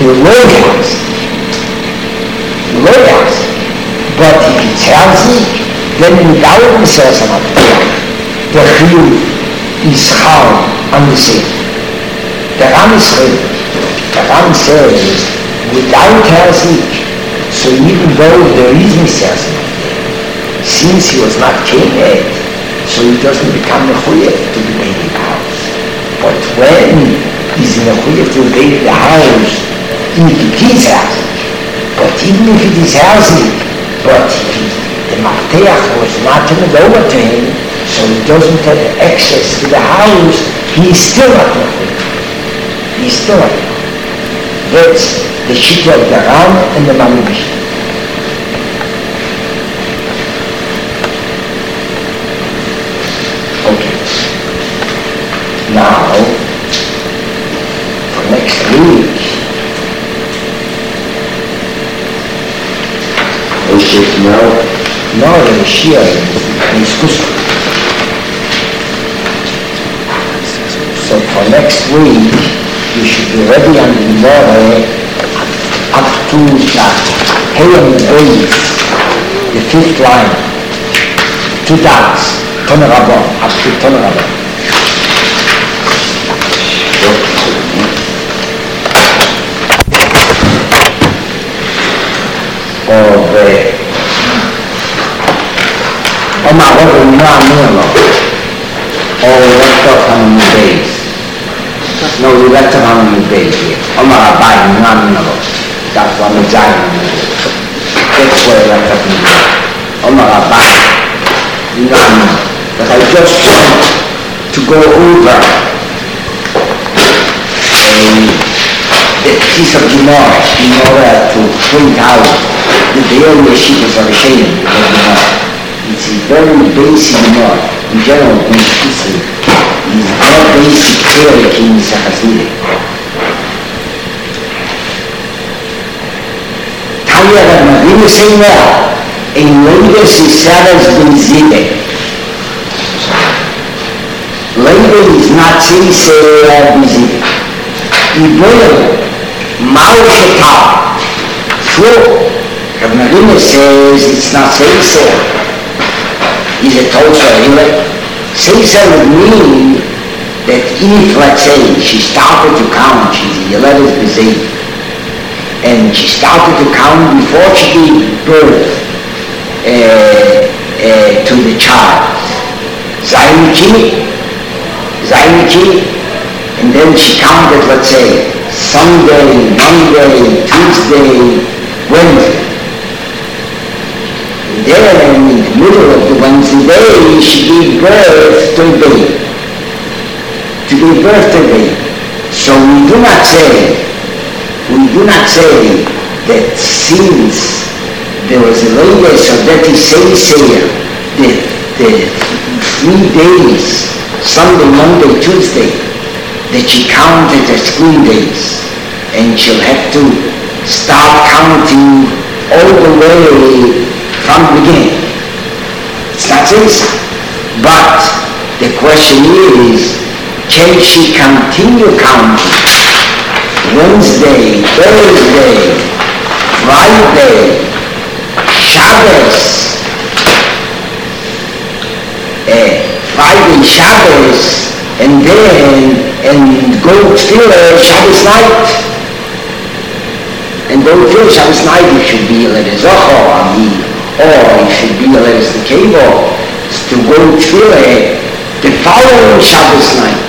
lawyers. But if it's healthy, then without the sense of the chiyuv is how on the same. The Ram says, without healthy, so even though there is necessity, since he was not king yet, so he doesn't become a chiyuv to the baby house. But when he's in a chiyuv to the house, if it is healthy, but even if it is healthy, but the mafteach was not turned over to him, so he doesn't have access to the house, he is still not a chiyuv. He's still not. That's the Shita of the Ram and the Mamibish. Okay. Now, for next week, no, the Shia is Kusma. So for next week, you should be ready on the Gemara up to the Hayam Beis, the 5th line, 2 dots, Ton Rabban, up to Ton Rabban. Oma Rabban Noamino, left off on the base. No, we left him on the base here. Oma Rabban Noamino. That's one of the giant. That's where I left up in the base. Oma Rabban Noamino. But I just want to go over the piece of Gemara in order to point out the daily yeshivas of Hashem. It's a very basic Gemara. In general, in history, it's very basic theory in Sachasile. Talia that Madina say well, in Leibus is Sarah's ben Zidek. Leibus is not saying Sarah ben Zidek. Ibn Mao Shetal. True. Rav Madina says it's not saying Sarah. Is a Tulsa Hillet. Seisa would mean that if, let's say, she started to count, she's a Yeledes Bezei, and she started to count before she gave birth to the child. Zainiki, and then she counted, let's say, Sunday, Monday, Tuesday, Wednesday. Then, in the middle of the Wednesday day, she gave birth to a baby. So we do not say that since there was a lady, so that is say the 3 days, Sunday, Monday, Tuesday, that she counted as 3 days, and she'll have to start counting all the way from the beginning. It's not easy. But the question is, can she continue counting Wednesday, Thursday, Friday, Shabbos, and go to Shabbos night? And go to Shabbos night, it should be a letter Zohar, or it should be a letter Stikebo, to go to the following Shabbos night.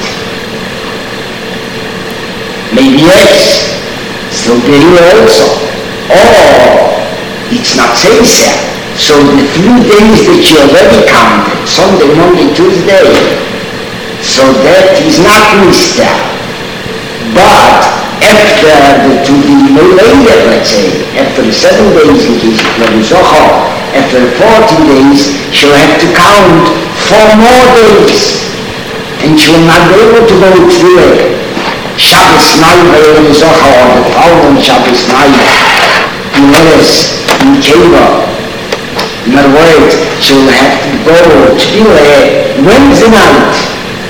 Maybe yes, still there also. Or it's not saying so. So the 3 days that she already counted, Sunday, Monday, Tuesday, so that is not missed out. But after the 2 days later, let's say, after the 7 days in case of Levi Zohar, after the 40 days, she'll have to count 4 more days. And she will not be able to go through Shabbos night by Levi Zohar, or the following Shabbos night, in letters, in Keva. In other words, she'll have to go to Wednesday night.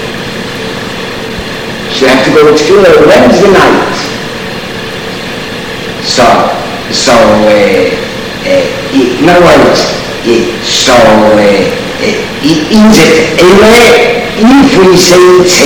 She'll have to go to Wednesday night. So, in other words, so in the if we say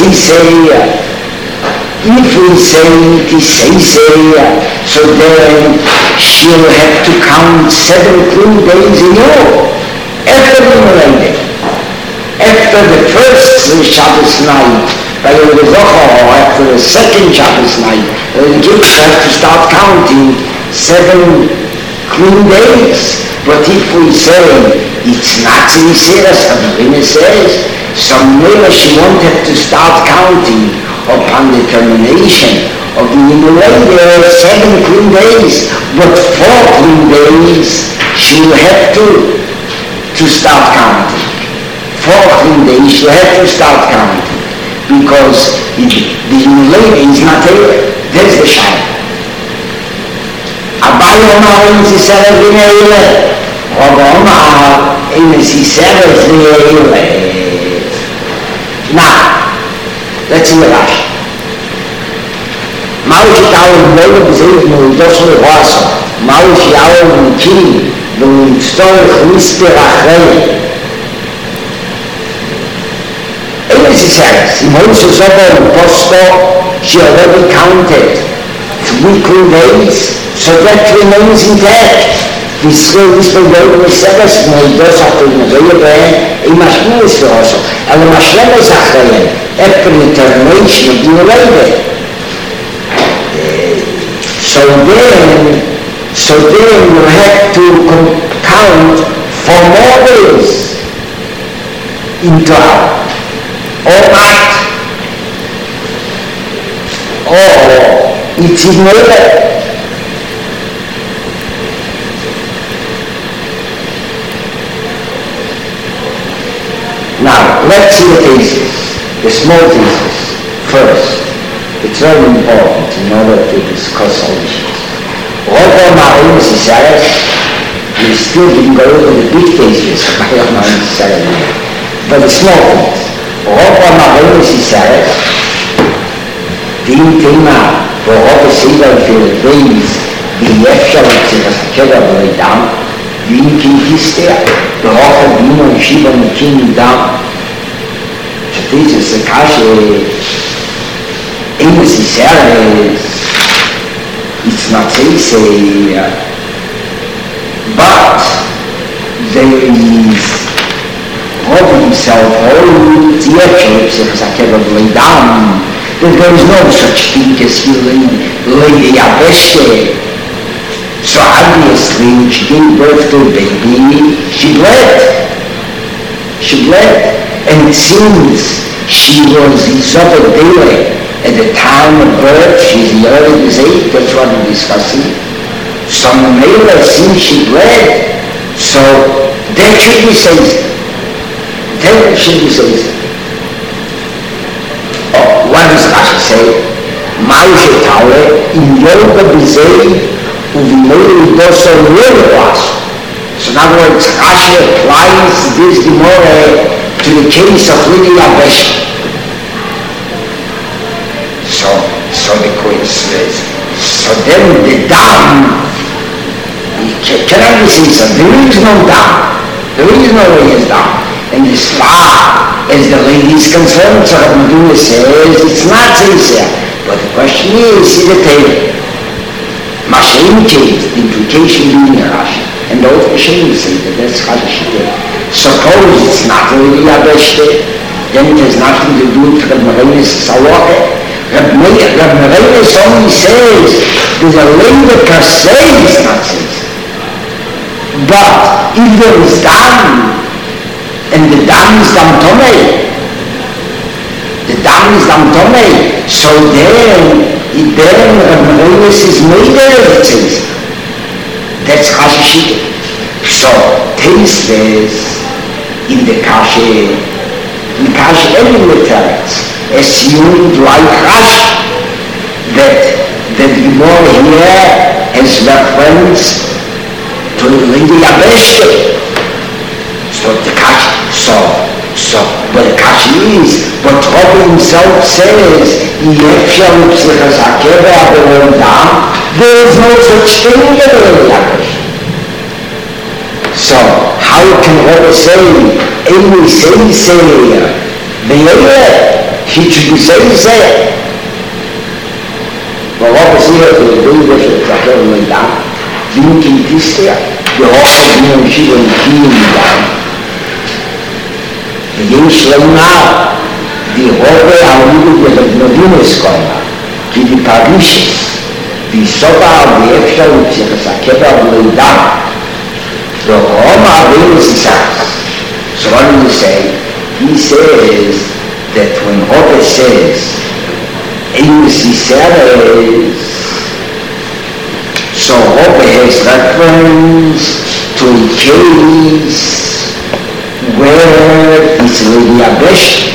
so then she'll have to count 7 clean days in a row after the Moed. After the first Shabbos night, by the Zohar, or after the second Shabbos night, the kids have to start counting 7 clean days. But if we say it's not sincere, as Rabbeinu says, so maybe she won't have to start counting upon the termination of the Moed 7 clean days, but 4 clean days she will have to start counting. 4 clean days she will have to start counting, because the Moed is not there. That's the Shai. Abai Omar in Sisera V'Neile, Rob Omar in Sisera V'Neile. Now, let's see the Rashi. Mao Shitao V'Neile B'Zeir M'Udoso L'Hoaso, Mao Shitao M'Kim V'U'Tzorech Misper Achrei. In Sisera, in Moshe Zobo Posto, she already counted 3 clean days, so that remains intact. This program is Seves Moedos after the Moed, a Mashmiris also, and the Mashlemes Achrei, after the termination of the Moed. So then you have to count 4 more days into our, or not, or it's in Moed. Now, let's see the cases, the small cases first. It's very important in order to discuss all issues. Robo Marim Sisera, we still didn't go over the big cases of Marim Sisera, but the small things. Robo Marim Sisera, Din Tema, Robo Sida Philippines, the Yefshel Tzivasakeda B'Leidam, Din Kinkistea, the Rocha Dino and Shiva Nikin Dam. So this is the Kashi. Amos Sisera, it's not easy, but there is Rob himself, all the Yefshel Tzivasakeda B'Leidam, that there is no such thing as healing Lady Yabeshe. So obviously, when she gave birth to a baby, she bled. And since she was Zofet Dele at the time of birth, she's the early 8, that's what we're discussing. So Mela, since she bled, so that should be safe. What does Rashi say? Ma'ushe Taure, in Yoga B'Zei, U'V'Mei Doso L'Oas. So in other words, Rashi applies this Gemara to the case of Lili Yabesh. So the question is, so then the dam, can I say so? There is no dam. There is no way is dam. And as far as the lady is concerned, so Rabbi says it's not sincere. But the question is the table. Masha'im case, the implication being a Rashi. And those Masha'im say that that's Rashi. Suppose it's not really Yabeshte, then it has nothing to do with Rabbi Merenes Sawake. Rabbi Merenes only says that the lady per se is not sincere. But if there is dam, and the dam is dam tomei, so then Rabbeinu is made of it. That's Rashi. So taste this in the Kashi and literals assumed like Rashi that the Gemara here has reference to the Lady Yabeshte. So the Kashi. So So, but the kasha is, but Rabbi himself says, there is no such thing in the Lady. So, how can Rabbi say, Amy say, he should say, well, Rabbi says, the Lady should have Lady down. Thinking this there, the Rabbi knew she was down. בגיל שלמה, die Robe העולים בגנובים סקולה, כי die Parishes, die Soba ואפשר וצריך הקבר בלידה. The Roma Venus says, so what do you say? He says that when Robe says, Amos says, so Robe has reference to a case where it's Lady Abesh,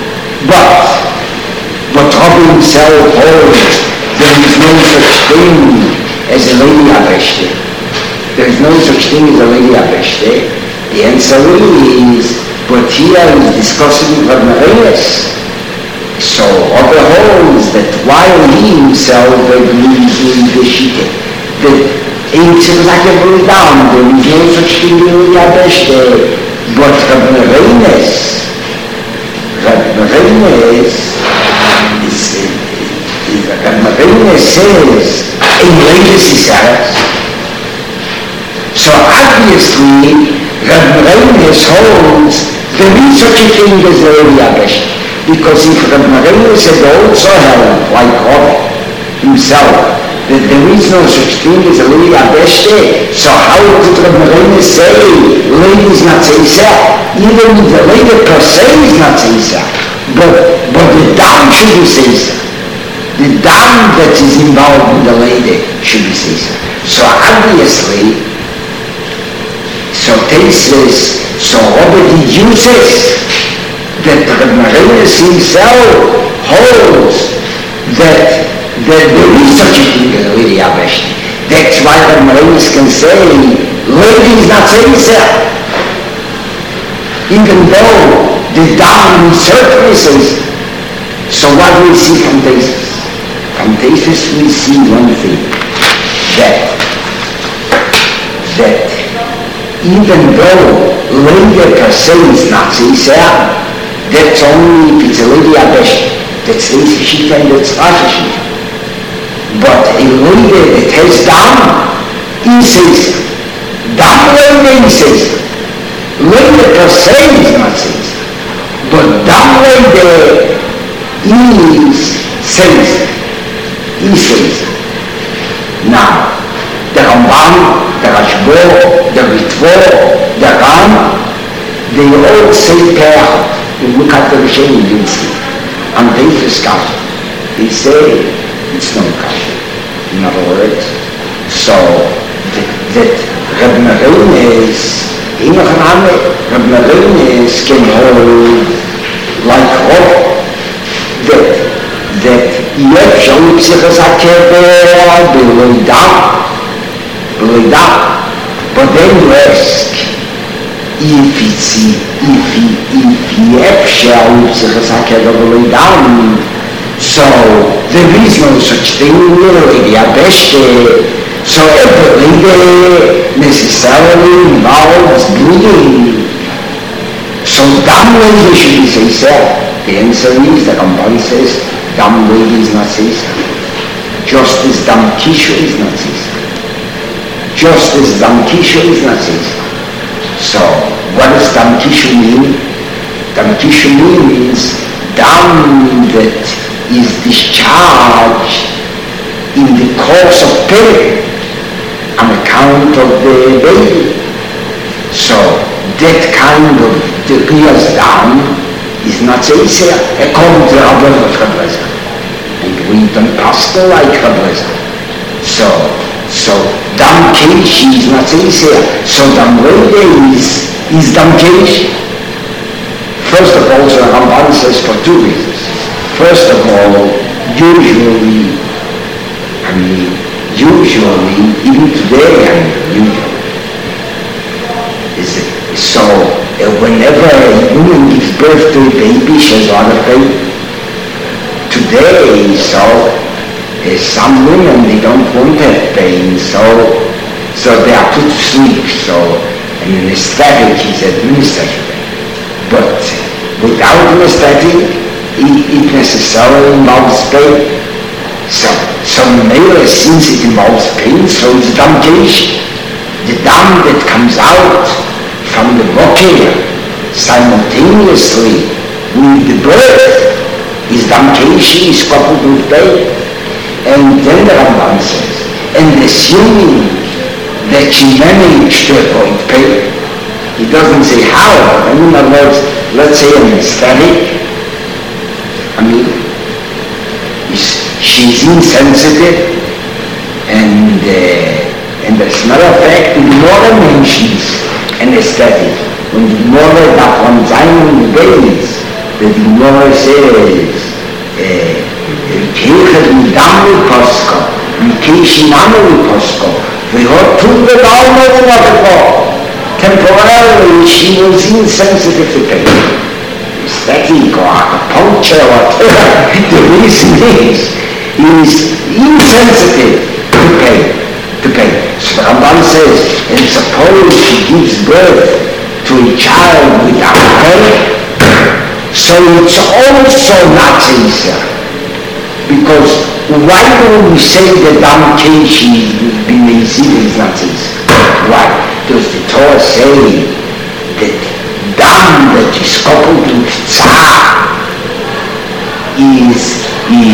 but Rabbi himself holds there is no such thing as a Lady Abesh. There is no such thing as a Lady Abesh. The answer is, but here is discussing Rabbi Mareus. So Rabbi holds that while he himself believes in the Shita, that it's like a very down, there is no such thing as a Lady Abesh. But Rabbi Mareus says in Lady Sisaras. So obviously Rabbi Mareus holds there is such a thing as a Lady Abesh. Because if Rabbi Mareus had also held, like Rabbi himself, that there is no such thing as a Lady Abesh, so how could Rabbi Mareus say lady is not Seisa? Even if the lady per se is not Seisa, but the dam should be Seisa. The dam that is involved in the lady should be Seisa. So obviously, so Tesis, so Robert deduces that Rabbi Mareus himself holds that there is such a thing as a Lady Abesh. That's why Rabbi Mareus can say, lady is not Seisa. Even though the down certainly says. So what do we see from Tesis? From Tesis we see one thing, that even though lady per se is not Seisa, that's only if it's a Lady Abesh. That's Seisa Shita and that's Rasha Shita. But a lady that has down, he says, down lady he says, lady per se is not says, but down lady is says, he says. Now, the Ramban, the Rashbo, the Ritvo, the Ram, they all say Perach. You look at the Rishonim, you'll see. And they discuss. They say, it's no kasha. In other words, so that Rabbi Mareus, Rabbi Mareus can hold like Rob, that yet shall psichas hakever beloida. But then you ask, if yet shall psichas hakever beloida, so there is no such thing in the Lady Abesh. So every lady necessarily involves bleeding. So dumb lady should be Seisa. The answer is the Ramban says dumb lady is not Seisa. Just as dumb Kishu is not Seisa. Just as dumb Kishu is not Seisa. So what does dumb Kishu mean? Dumb Kishu means dumb that is discharged in the course of period on account of the baby. So that kind of the reals down is not Seisa according to Rabbi Lezer. And we don't pastor like Rabbi Lezer. So Dam Keish is not Seisa. So Dam Rede is Dam Keish. First of all, the Ramban says for two reasons. First of all, usually, even today, So whenever a woman gives birth to a baby, she has a lot of pain. Today, so some women, they don't want to have pain, so they are put to sleep. So an anesthetic is administered. But without anesthetic, it necessarily involves pain. So male, since it involves pain, so it's damnation. The dam that comes out from the body simultaneously with the birth is damnation, is coupled with pain. And then the Ramban says, and assuming that she managed to avoid pain, he doesn't say how, but in other words, let's say an anesthetic, she's insensitive, and as a matter of fact, the Gemara mentions anesthetic. When the Gemara that one time the babies, the Gemara says, Kechet midam lekosko, Mikeshi namo lekosko, v'hot tun v'dalmo v'noteko. Temporarily, she was insensitive to pain. Anesthetic or acupuncture or whatever the reason is insensitive to pain. So Ramban says, and suppose she gives birth to a child without pain, so it's also not sincere. Because why do we say that damnation is not sincere? Why? Does the Torah say that dam that is coupled with tzar is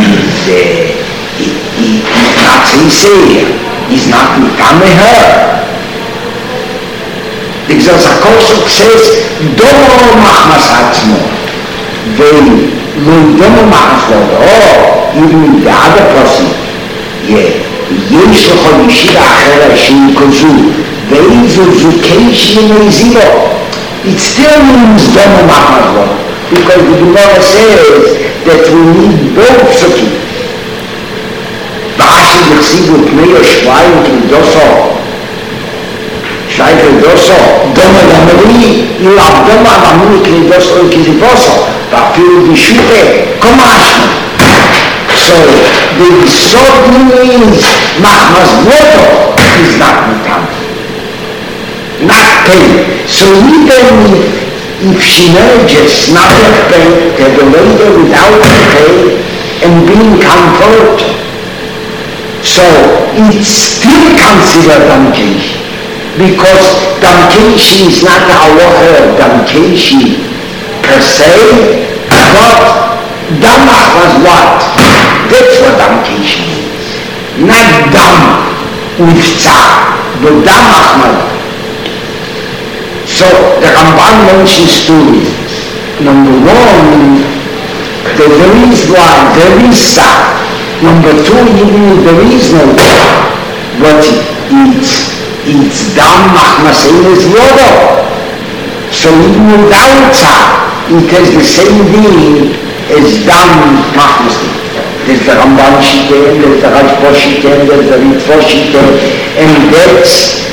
not sincere, is not mitame her? The Gzazakosuk says, Domo machmas atzmo, Domo machmas lodo, even the other person, יש לך משירה אחרת שהיא כזו, ואיזו זוקיישי מזירו. It still means Domo machmas lodo, because the Gemara says that we need both suki. Ba'ashi d'chsibu pnei shvayim k'doso, shvayim k'doso, Domo l'amri, ilav Domo l'amri k'doso k'ziposo, ba'afilu b'shute, komashma. So the Yisod means machmas lodo is not mitam, not pain. So even if she manages not to have pain, to have a later without pain and being comfort, so it's still considered damnation, because damnation is not the halacha of damnation per se, but damach was what? That's what damnation is. Not dam with tzar, but damach was. So the Ramban mentions two reasons. Number one, that there is one, there is tzar. Number two, even if there is no tzar, but it's dam machmasein yodo. So even without tzar, it has the same meaning as dam machmasein. There's the Ramban Shiteh, there's the Rajpo Shiteh, there's the Ritvo Shiteh, and that's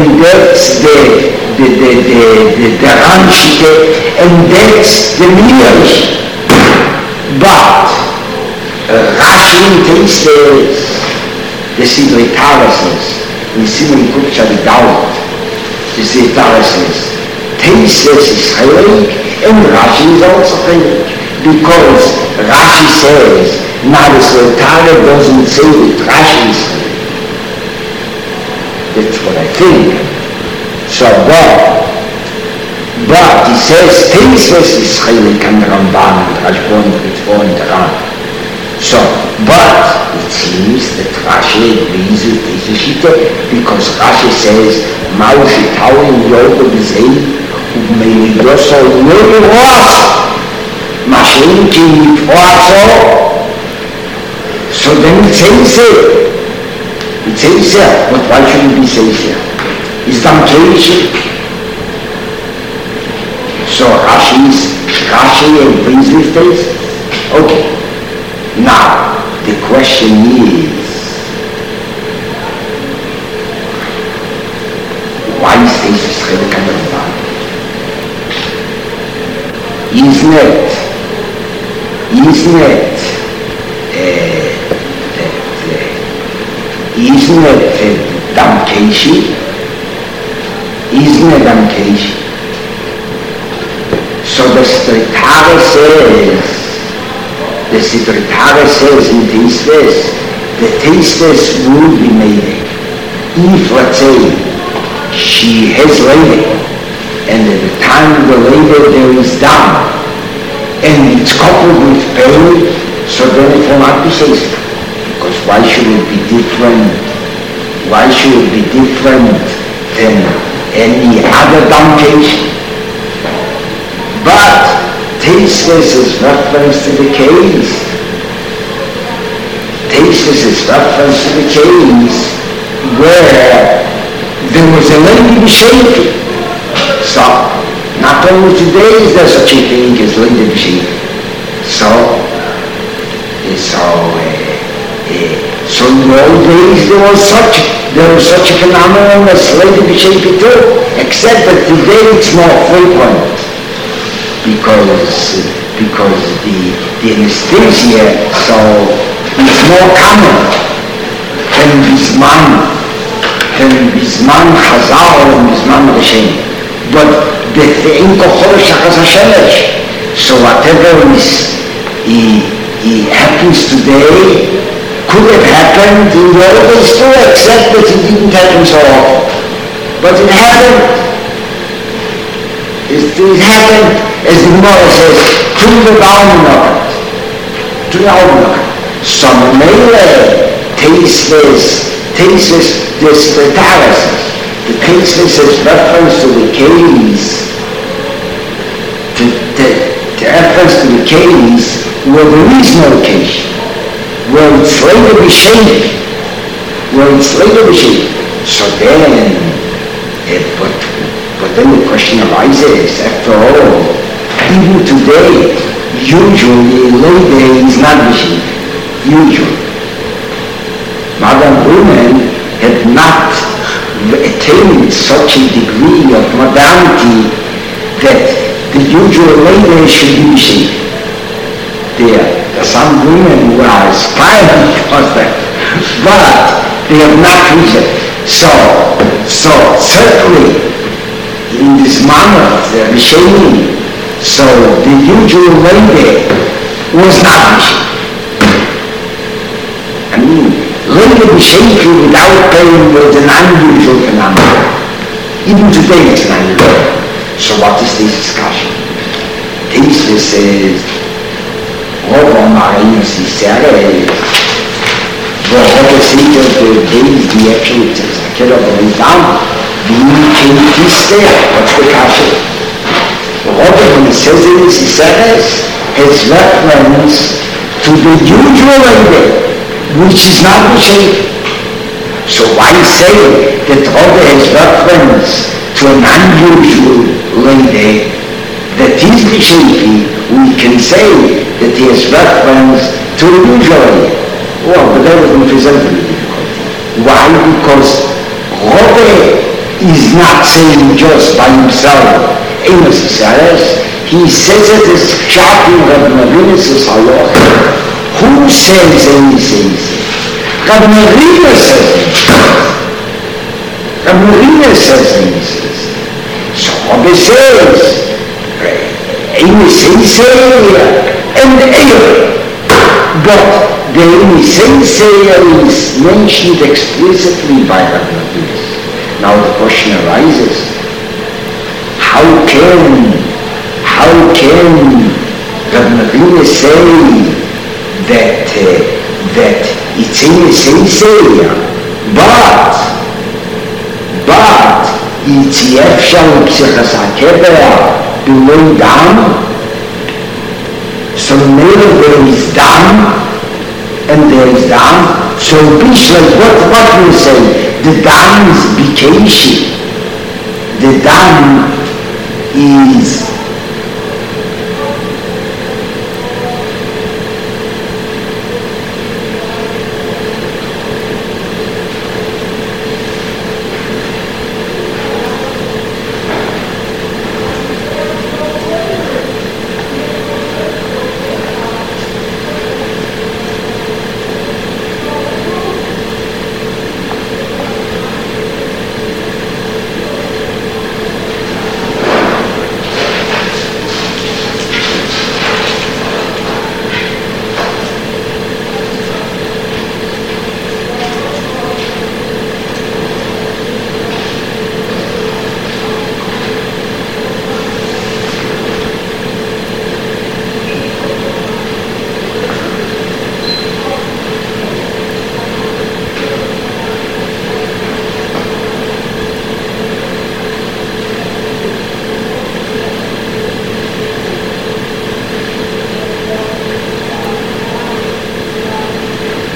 the Ran Shiteh, and that's the Midrash. But Rashi says, the Sidrei Tara says, in Simon Kupcha the Dalit, the Sidrei Tara says, Teisves is Chaylik, and Rashi is also Chaylik, because Rashi says, now the Sidrei Tara doesn't say that Rashi is Chaylik. That's what I think. So, but he says, Teisves is Chaylik and the Ramban and Rajbon and Ritvo and the Ran. So, but it seems that Rashi agrees with this Shita, because Rashi says, Mao Shitawin Yoga B'zei, U'meidoso Yoga Rosh, Mashin Ki Yitvoaso. So then it says here, but why should it be says here? Is damnation. So Rashi agrees with this? Okay. Now, the question is, why is this Chilek and Ramban? Damkeshi. So the Stritara says in Tasteless, the Tasteless will be made. If, let's say, she has labor, and at the time of the labor there is down, and it's coupled with pain, so then it will not be safe. Because why should it be different? Why should it be different than any other damnation? But tasteless is reference to the case. Tasteless is reference to the case where there was a lady b'shefi. So, not only today is there such a thing as lady b'shefi. So in the old days there was such a phenomenon as lady b'shefi too, except that today it's more frequent because the anesthesia, so it's more common than Bisman Chazal and Bisman Hashem. But the Inko Chodesh Achas HaShemesh, so whatever happens today could have happened in the old days too, except that it didn't happen so often. But it happened. It happened, as the Gemara says, to the Augenlock. So Mele tasteless, this Taras. The tasteless is reference to the case, the reference to the case where there is no case, where it's later b'shefi, So then, but then the question arises, after all, even today, usually lady is not b'shefi, usually. Modern women have not attained such a degree of modernity that the usual lady should be b'shefi. There are some women who are aspiring towards that, but they have not reached it. So certainly, in this manner, the b'shefi, so the usual lady was not b'shefi. I mean, lady b'shefi without pain was an unusual phenomenon. Even today it's an unusual. So what is this discussion? This is Rov Amarinus Yisrael, Rov Seder Beis Dietschel Tzakera Boridam, what's the kasha? Rov, when he says it is Yisrael, has reference to the usual lady, which is not b'shefi. So why say that Rov has reference to an unusual lady that is b'shefi? We can say that he has reference to a usual lady. Well, but that doesn't present any difficulty. Why? Because Rov is not saying just by himself, Amos Yisrael. He says it as Pshat in Rabbi Marinus' halacha. Who says anything? Rabbi Marinus says anything. So Rabbi says, and but the Sensei is mentioned explicitly by Rabbi Marinus. Now the question arises, how can Rabbi Marinus say that it's in a Sensei, but it's Yefshal Psichas HaKeber below down? So maybe there is down and there is down. So Bishop, what we say? The down is Bikeshi. The down is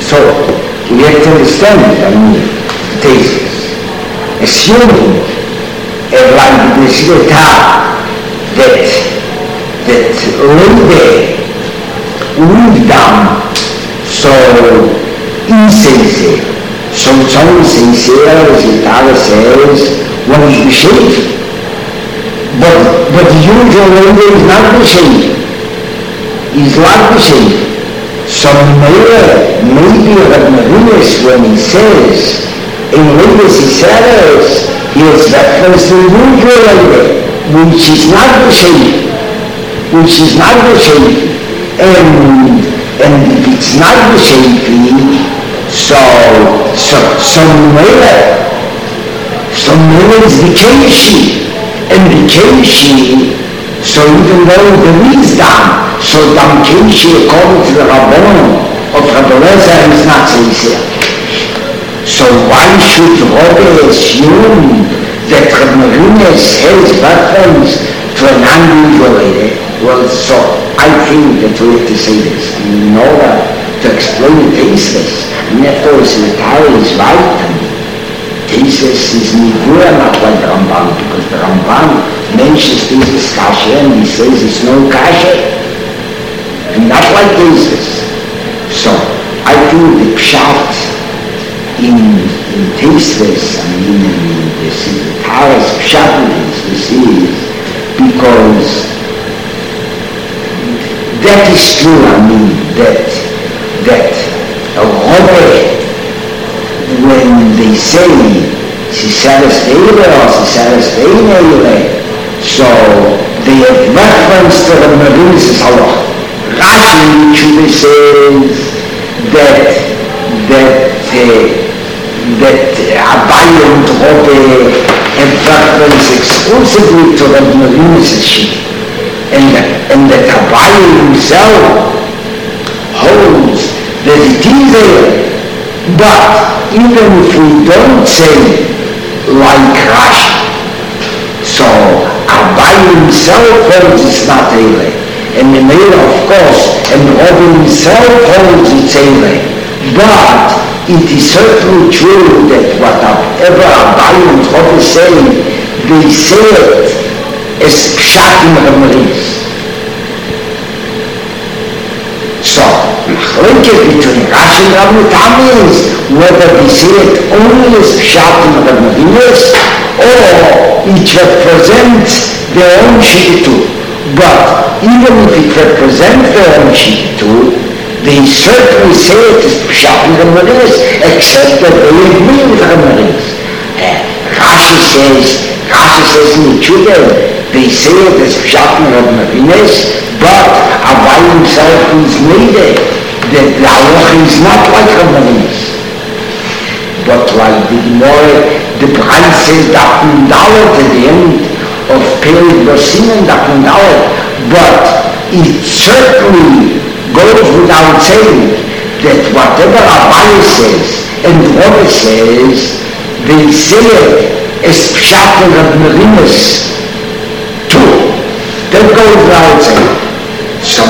So, we have to understand, thesis. Assuming, like this guitar, that lady lived down, so insincere, so sincere, as the Tara says, one is the shape. But the usual lady is not the shape. Is not the shape. So maybe Rav Marinus, when he says, in Ladies he says, he has reference to the usual lady, which is not the shape. Which is not the shape. And if it's not the shape, so maybe is the Keshi. And the Keshi, so even though the wisdom, so Dam Keshi, according to the Rabbon of Rabbi Lezer, is not sincere. So why should Rabbi assume that Rabbi Marinus has reference to an unusual lady? Well, so I think that we have to say this. In order to explain the thesis, and of course the Torah is right. Thesis is Nivura, not like the Ramban, because the Ramban mentions thesis kasha and he says it's no kasha, and not like thesis. So I think the pshat in thesis, I mean in the Torah's pshat in thesis is because that is true, I mean that a robber, when they say Sisaras Veile or Sisaras Veile, so they have reference to the Marinus' halach. Rashi usually says that Abaye and Robbe have reference exclusively to the Marinus' sheep, and that Abaye himself holds that it is there. But even if we don't say like Rashi, so Abaye himself holds it's not Eile, and the Meir of course, and Robin himself holds it's Eile. But it is certainly true that whatever Abaye and Robin say, they say it as Pshat in Ramaris. So, linkage between Rashi and Rabbi Tam is whether we see it only as Pshat in Ramaris or it represents their own Shikitu. But even if it represents their own Shikitu, they certainly say it as Pshat in Ramaris, except that they agree with Ramaris. Rashi says in the Chudel, they say it as Pshat in Ramaris, but Abaye himself is needed, that the halach is not like Ramaris. But like the Gemara, the Brand says that Dalet at the end of Perik Dosim and that Dalet, but it certainly goes without saying that whatever Abaye says and Rabbi says, they say it as Pshat in Ramaris too. That goes without saying. So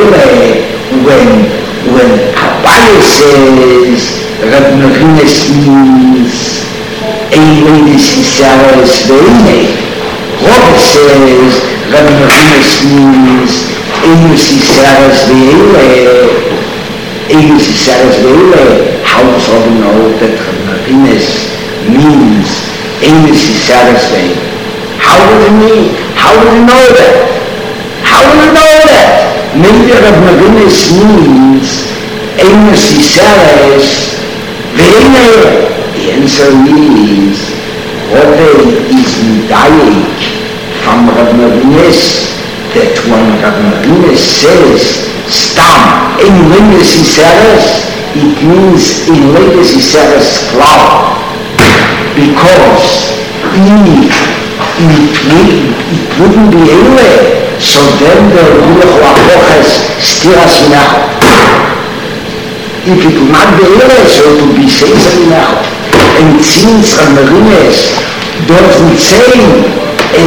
when Abaye says Rabbi Marinus means Eile Sisaras Veile, Rabbi says Rabbi Marinus means Eile Sisaras Veile. Eile Sisaras Veile, how does Rabbi know that Rabbi Marinus means Eile Sisaras Veile? How would he know that? How do you know that? Maybe Rav Marinus means Eile Sisaras Veile. The answer is Rabbi is medayek from Rav Marinus that when Rav Marinus says Stam Eile Sisaras, it means Eile Sisaras flower, because it wouldn't be Eile. So then the Ruach Lachoches Stiras Minachot. If it would not be Eile, so it would be Seisa Minachot. And since Marinus doesn't say a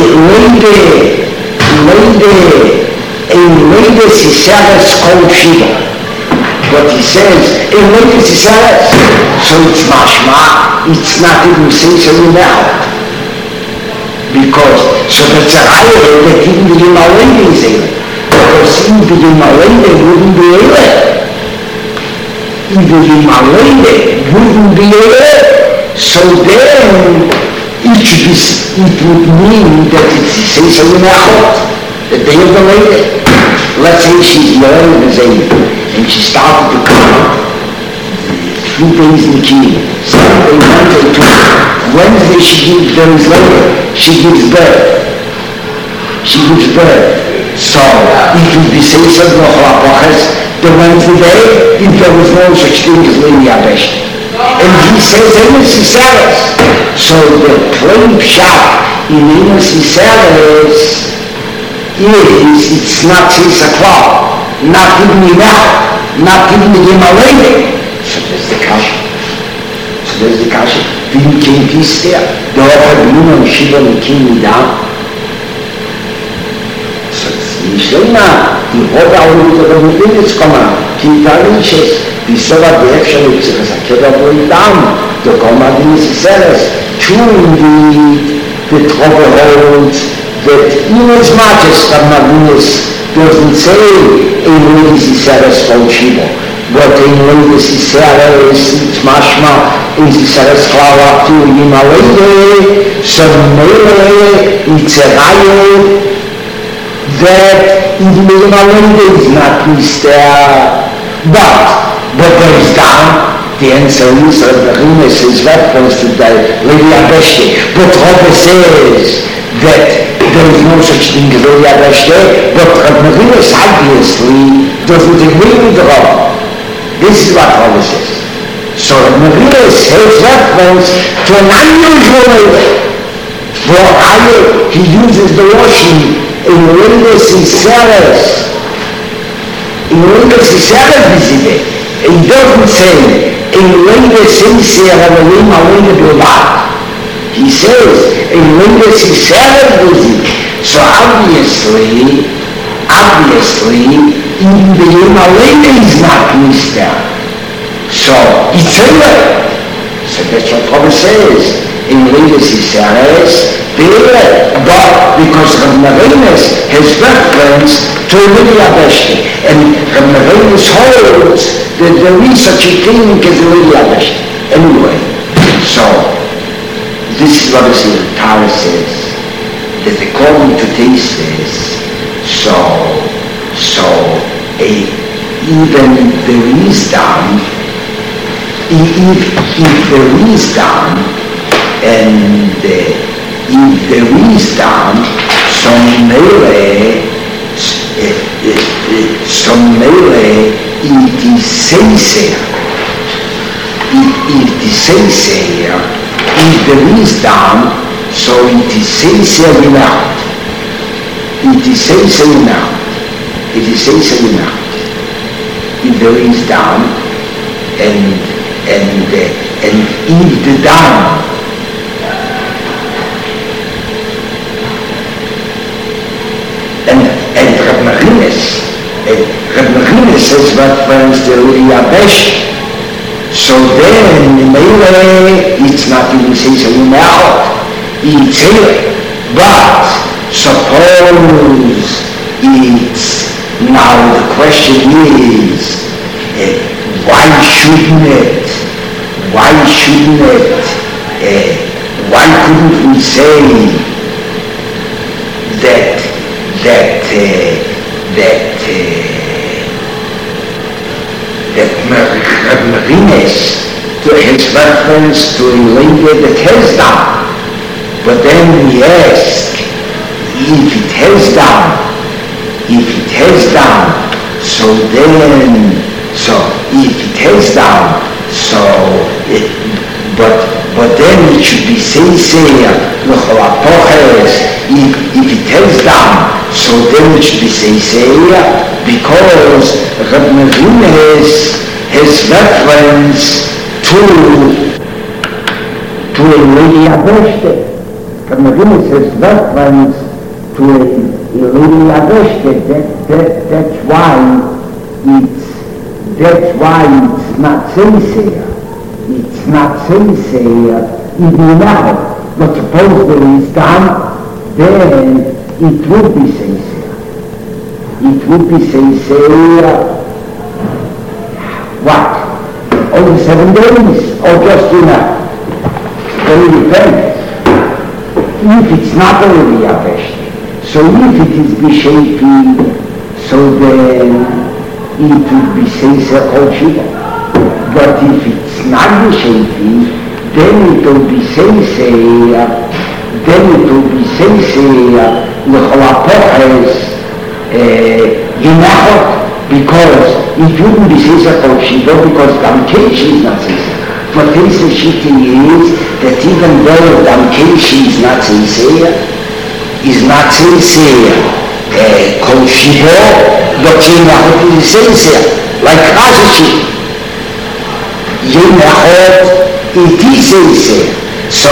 lady Sisaras Kol Shiva, But he says, in Levi's he says, so it's mashma, it's not even say so now. Because, so that's a raya that even the Yimalende is able. Because even the Yimalende wouldn't be able. Even the Yimalende wouldn't be able. So then, it would mean that it's say so now. The day of the lady. Let's say she's learning as and she started to come 3 days in the key. Sunday, Monday, Tuesday. Wednesday she gives later. She gives birth. So it would be say so the Wednesday day, if there was no such thing as Lady Abesh. And he says Amos Yisraelis. So the plain pshat in Amos Yisraelis is, it's not 6 o'clock, not even now, not even the Yimalende. So there's the kasha. Then came peace there. The Orchad Luna and Shiva and came down. So it's Mishlema, the Orchad Luna and Shiva is coming. Keep that inches. The Sova direction is a kid of going down. The command is chewing the trouble holds. That in as much as Magnus doesn't say in Ladies Yisraelis from Shiva, but in Ladies Yisraelis, it's mashma, in Yisraelis Clara to Yimalende, so Mele, it's a raya that in the Yimalende is not Mr. But what goes down, the answer is that the Rimes is reference to the Lady Abeshte, but Robert says that there is no such thing as Lady Abeshte, but Rimes obviously doesn't agree with Rob. This is what Robert says. So Rimes has reference to an unusual way. He uses the washing in Ladies Yisraelis. In Ladies Yisraelis visited. He doesn't say in Ladies Yisraelis. He says, in Ladies Yisraelis, so obviously, even the Yimalende is not Mr. So, it's a way. So that's what Robert says. In Ladies Yisraelis, but because Rav Narinas has reference to Lady Abeshte, and Rav Narinas holds that there is such a thing as Lady Abeshte. Anyway, so, this is what the Torah says, that according to this says, even if there is down, and if there is down, some melee, it is sincere. It is sincere. If there is down, so it is sincere enough. It is sincere enough. It is sincere enough. If there is down, and if the down and Reb Narinas says reference to Lady Abeshte. So then, maybe it's not even sincere enough. It's here. But suppose it's, now the question is, why shouldn't it? Why couldn't we say that Narinas has reference to a lady that has down. But then we ask, if it has down, so if it has down, but then it should be sincere, if it has down, so then it should be sincere, because Reb Narinas has reference to a Lady Abeshte. Reb Narinas has reference to a Lady Abeshte. That's why That's why it's not sincere. It's not sincere in the mouth. But suppose there is Dhamma, then it would be sincere. It would be sincere. What? Only 7 days? Or just enough? Very depends. If it's not already Aveshti, so if it is Bishepi, so then it would be sincere Kol Shiva. But if it's not Bishepi, then it will be sincere, L'chol HaPoches, Yinachot, because it wouldn't be sincere Kol Shiva, because Damkeshi is not sincere. But this shitting is that even though Damkeshi is not sincere, Kol Shiva, but Yinachot is sincere, like Rashi. Yinachot, it is sincere. So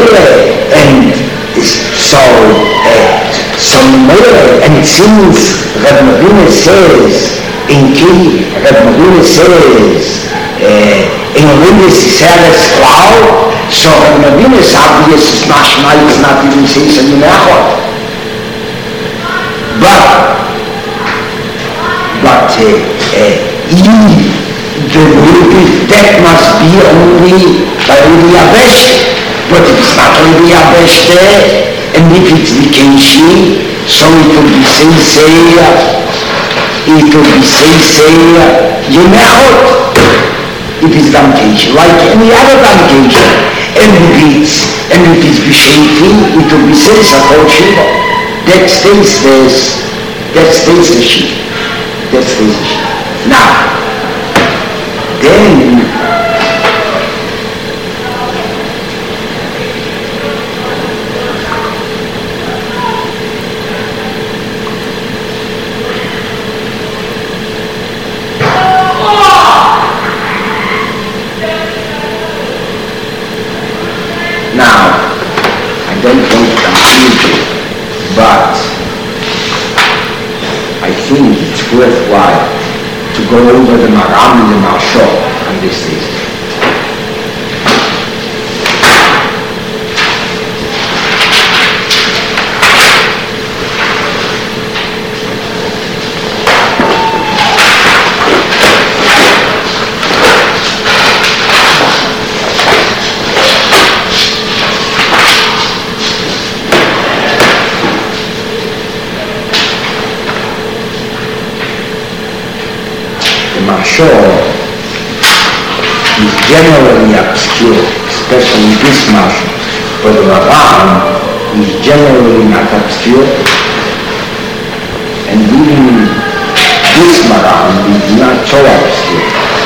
and since Reb Mavina says, in Linus Seres Cloud, so Reb Mavina is obvious, it's not even sincere Yinachot. But that must be only Aveshti. But if it's not only Aveshti, and if it's Vikeshi, so it will be sincere. Yinachot, it is Damkeshi, like any other Damkeshi. And if it's Bishepi, it will be sincere Kol Shiva. That stays the sheep. Now, then I don't want to confuse you, but I think it's worthwhile to go over the Maram and the Marshal on this list. Is generally obscure, especially this Marshal, but the Maram is generally not obscure, and even this Maram is not so obscure.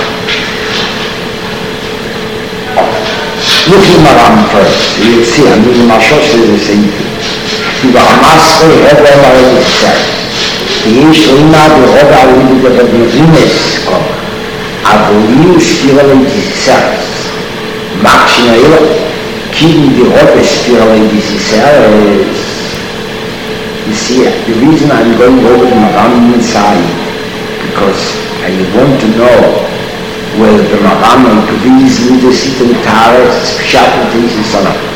Look at Maram first, you'll see, the Marshal says the same thing. The Hamas have already said, the Yishlina, the Hoda, the Beduines come. Abolim spiralei disseres, Machinaila, killing the Hoda spiralei disseres. You see, the reason I'm going over the Maram inside, because I want to know whether the Maram agrees with the Sitam Taras, Pshat things and so on.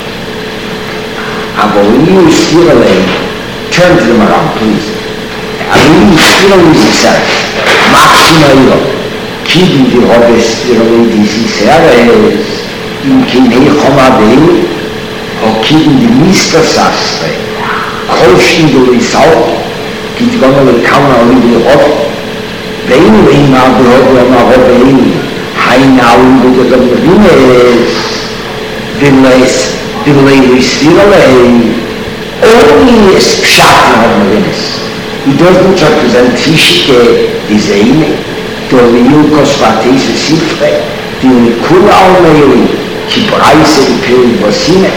Abolim spiralei, turn to the Maram, please. Abolim spiralei disseres, Machinaila. Killing the Hoda spiralei disseres, in Kinei Chomadei, or killing the Mr. Sastre. Koshing the result, he's going to come out in the Hoda. Then we now the Hoda and Hoda, high now in the Beduines, the lady spiralei, only a Pshat in Beduines. He doesn't represent Tishke, his aim. Der Liukos Vatese Sifre, die Kula Almeiri, die Preise in Peri Bosine.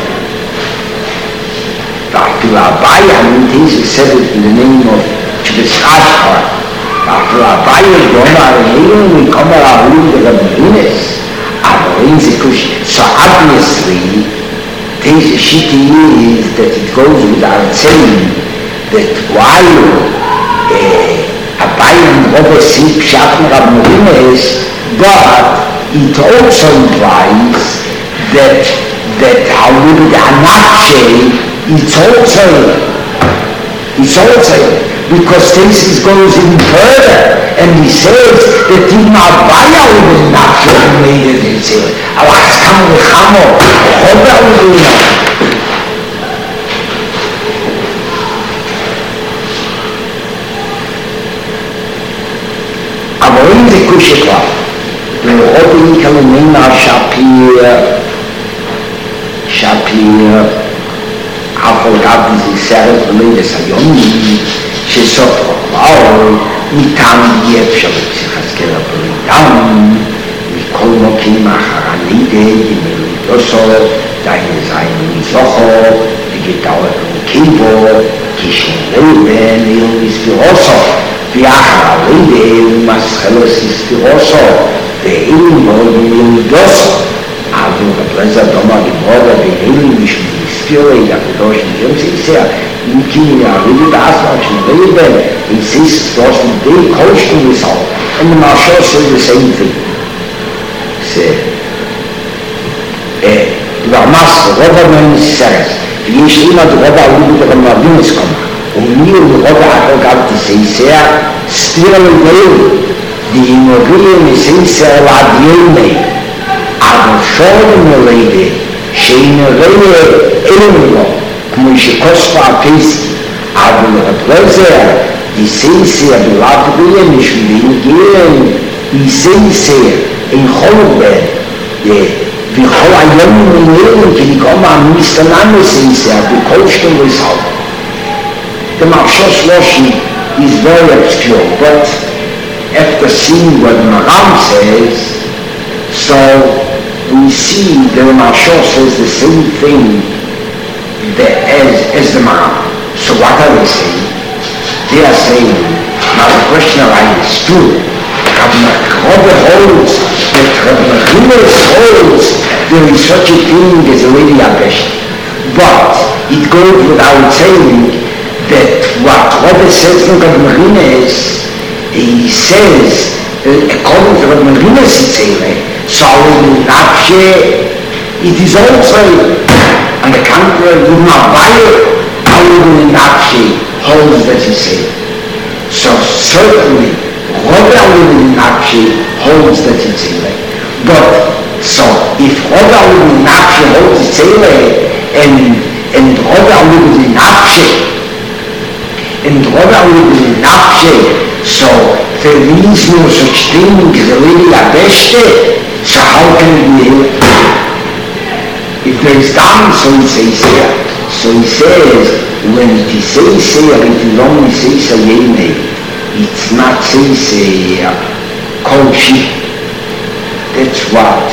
Dr. Abaya, Mintese said it in the name of Chibisashkar. Dr. Abaya, Dona Arlein, we come out of the Beduines. So obviously, this shitty is that it goes without saying that while and Robert Sip Shatner Abnorines, but it also implies that how will the Anakche, it's also because Thesis goes even further and he says that even Abaya will not have made it in Zil. Alachs Kamo V'Chamo, Choda Ulina. Aber in der Kusche war, wenn Robin Kalomena Shapir, הפולגת סרט בלידס היומי שסוף רואו ניתן יהיה אפשר לפסיכסקל הפרידם מכל מוקים אחרנידי דמלידוסו דיין זין מזוכו דיגיטאו קיבו כשנרבן אילמיס פירוסו ואחר הלידי ומסחלוס איספירוסו ואילמו דמלידוסו אבל בפרזה דומה גמודה ואילמיש Spirit of the Dosh and Jim says, you can't really ask much in the Bible, it says Dosh and they coached him with all. And the Marshal says the same thing. Say, Ramas, Robberman says, wie ich immer die Robber über den Marvinus komme. Und mir und Robber hat auch gehabt, die sehr spiritual way, die Immobilien sind sehr ladierend, aber schon in der Lebe, שנראה אלו כמו שקוספה הפסקי אבל רפרזר איסנסיה בלעבדיה משווינגיין איסנסיה אין חולבן וכל היום מנהלים כי נקום המסתנן איסנסיה בכל שתם וסל The Marshal Shloshi is very obscure but after seeing what Maram says so we see that the Marshal says the same thing as the Maram. So what are they saying? They are saying, now the question arises, true, Rabbi holds that Rabbi holds there is such a thing as a lady Abesh. But it goes without saying that what Rabbi says in Rabbi Marines, he says, according to Rabbi Marines, so it is also on the contrary with Mabaya Awudinakshi holds that he said. So certainly Rabbi Awudinakshi holds that he said. But so if Rabbi Awudinakshi holds it said and Rabbi Awudinakshi so there is no such thing as a lady Abeshte. So how can it be here? If there is time, so he says here. So he says, when it is says here, it is only says Yeme. It's not says Kochi. That's what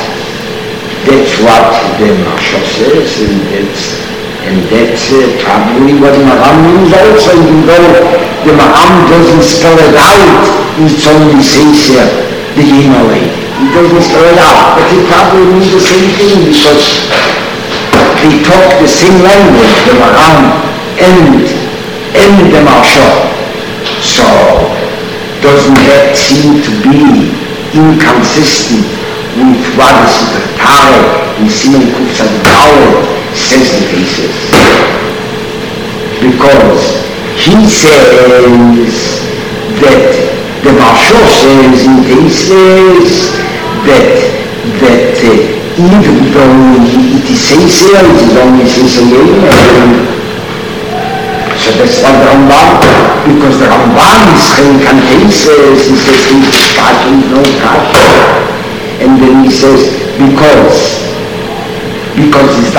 the Marshal says, and that's probably what Maram means also, even though the Maram doesn't spell it out, it's only says here, the Yema lady. He doesn't spell it out, but he probably means the same thing because they talk the same language, the Maram and the Marshal. So, doesn't that seem to be inconsistent with what the Secretary in Simon Kufzad Bauer says the cases? Because he says that the Marshal says in cases that even though it is sincere, it is only sincere. So that's not the Ramban, because the Ramban is saying cases, he says he's catching no catch. And then he says, because it's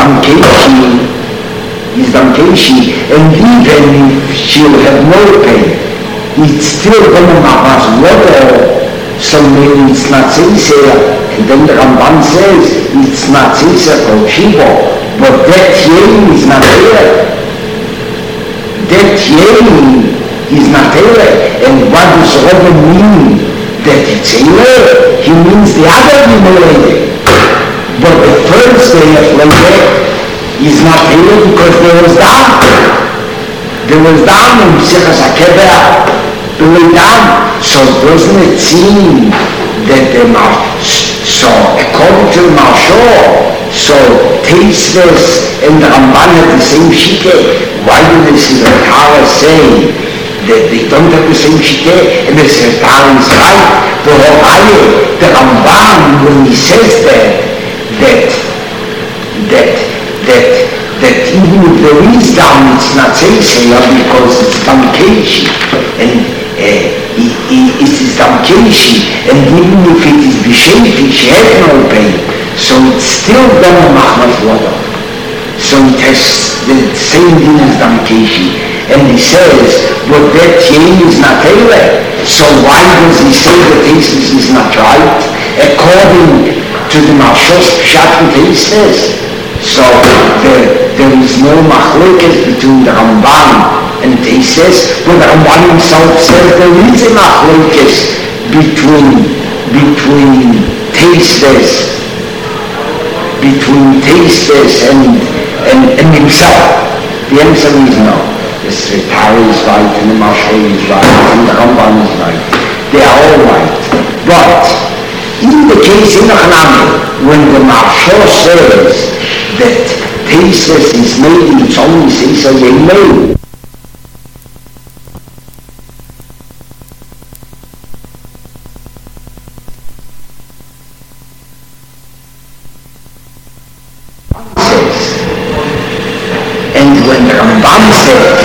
Damkeshi, and even if she'll have no pain, it's still going to have water. So maybe it's not sincere, and then the Ramban says it's not sincere for Shiva, but that hearing is not there. That hearing is not there, and what does Rabbi mean that it's here? He means the other lady, but the first day of Lady is not here because there was down in Sichas HaKeber. So doesn't it seem that so according to the Marshal, so tasteless and the Ramban have the same shite? Why do the Siddhartha say that they don't have the same shite and the Siddhartha is right? The Ramban, when he says that even if there is down, it's not Seisaya because it's Damkeshi, and it is Damkeshi, and even if it is Bishefi, she has no pain, so it's still done Mahmas water. So it has the same thing as Damkeshi. And he says, but that chain is not Taylor. So why does he say the tasteless is not right? According to the Marshal's Pshat and tasteless. So there is no machlokes between the Ramban and tasteless, but the Ramban himself says there is a machlokes between tasteless and himself. The answer is no. The Sritari is right, and the Marshal is right, and the Ramban is right. They are all right. But in the case in Hanami, when the Marshal says that tasteless is made, it's only says a made. And when the Ramban says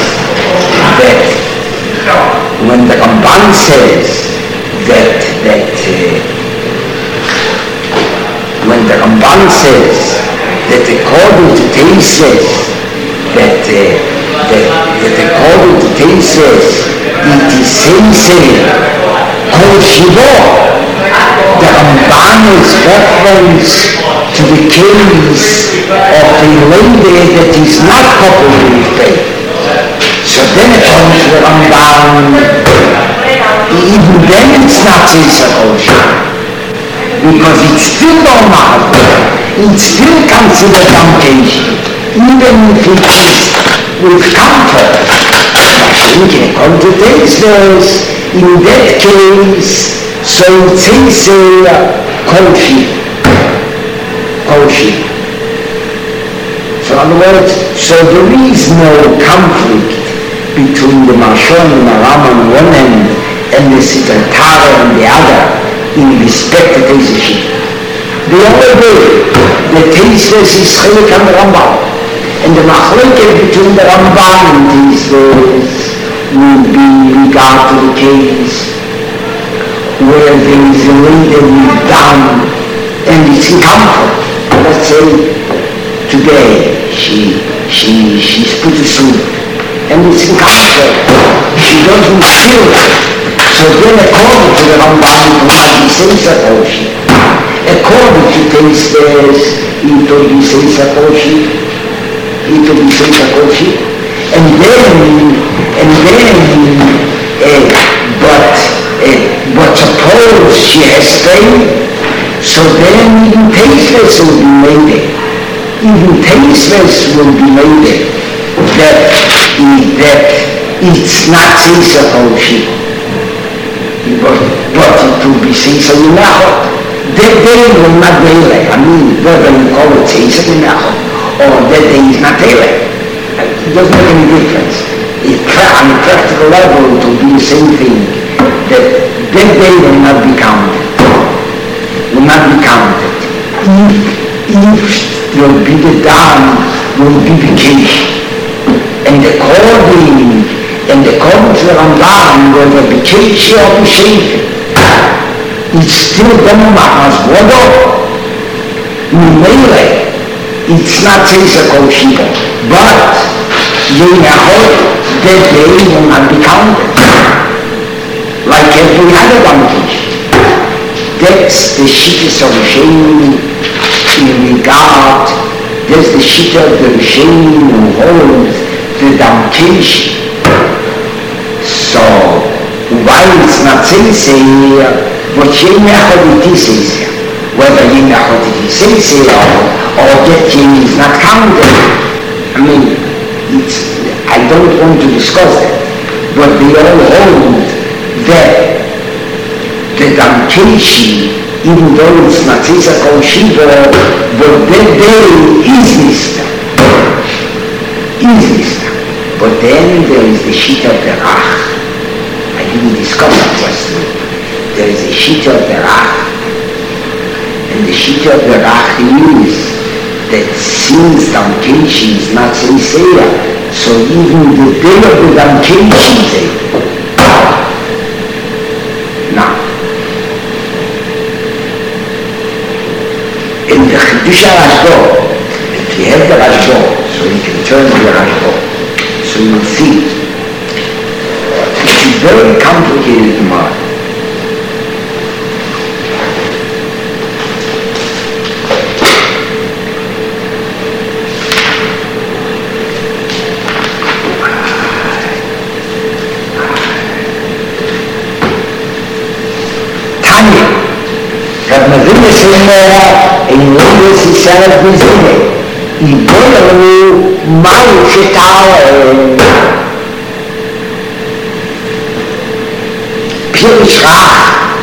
that according to tasteless, that according to tasteless, it is sensei called Shiva. The Ramban is reference to the case of a lady that is not coupled with faith. So then according to the Ramban, even then it's not sensei called Shiva. Because it's still normal, it's still considered damnation, even if it is with comfort. Okay, according to tasteless, in that case, so it says Koshi. So in other words, so there is no conflict between the Marshal and the Rama on one end and the Siddhartha on the other. In respect to tasteless. The other way, the tasteless is Chelik and the Ramban. And the machlokes between the Ramban and tasteless will be regard to the case where there is a lady with down and it's in comfort. Let's say today she's put to sleep and it's in comfort. She doesn't feel it. So then according to the Ramban, it will not be Seisei Koshi. According to tasteless, it will be Seisei Koshi. But suppose she has faith, so then even tasteless will be made. Even tasteless will be made that it's not Seisei Koshi. But it will be Seisei Menachot. That day will not be like, whether you call it Seisei Menachot or that day is not Tele. It doesn't make any difference. On a practical level, it will be the same thing. That day will not be counted. If will be the dam, will be the case. And according to the Ramban, whether the case or the shape, it's still done as water. Melee, it's not Seisei Koshi, but Yeinachot, that day will not be counted. Like every other donkey. That's the shittas of Rishonim in regard, that's the shitta of the Rishonim who hold the damkesh. So, while it's not Seisei, but Yeinachot it is Seisei. Whether Yeinachot it is Seisei or that Yein is not counted. I don't want to discuss that, but they all hold that the Damkeshi, even though it's not Tzisakol Shiva, but that day is Nista. But then there is the Shita of the Rach. I didn't discuss that last week. There is a Shita of the Rach. And the Shita of the Rach is that since Damkeshi is not Seisera, so even the day of the Damkeshi is able. Now, in the Chiddush HaRashba, if you have the Rashba, so you can turn to the Rashba, so you will see. It's a very complicated Gemara. Tanya, Rav Navina Shemora, in Lewis he said of Mizine, Ibonu Mayu Shetao Pirishra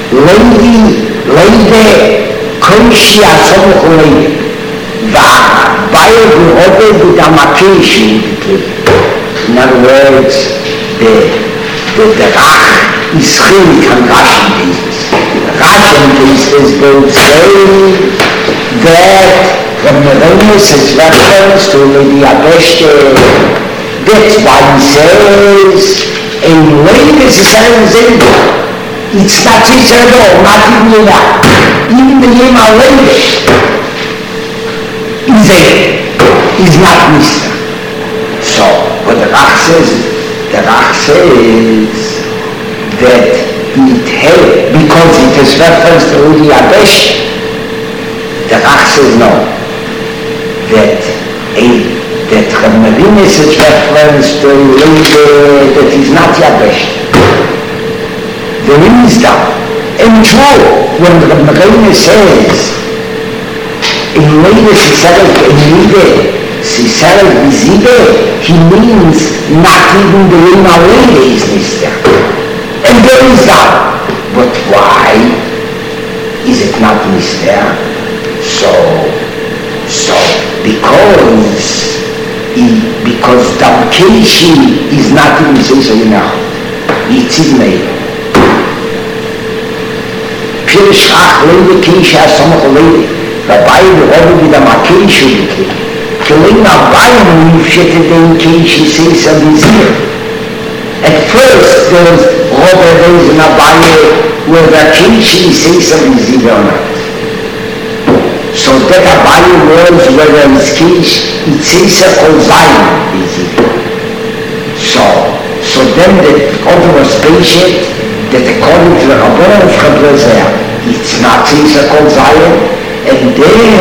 Leide Koshi Asomuch Leide Bayo Gurode B'Damakeshi. In other words, the Rach is really can Rashi business. Rashi business will say that Rav Navina is reference to the Abeshte. That's why he says, in Levi's it's not his at all, not even that. Even the name of Levi is not Mr. So, what the Rach says that it had, because it is reference to the Abesh, the Rach says no. That Rav Navina is reference to Levi that is not Yabesh. There is that. And true, when Rav Navina says in Levi Sisera Vizide, he means not even the Lima Levi is Nista. And there is that. But why is it not Nista? So because Damkeshi is not even Seisera now. It's his name. Pirish Ach Leide Keshi Asomuch Leide. Rabbi Yehovi B'Damakeshi B'Kei. Kelena Bayam Yifshetet Den Keshi Seisera Vizir. At first there was Robert Reis and Abaye where the Keshi Seisera Vizir or not. So that Abaye was whether it's Kesh, it's Seisera Kol Zayin Vizir. So then the other was patient that according to the Rabban of Chabrezer, it's not Seisera Kol Zayin, and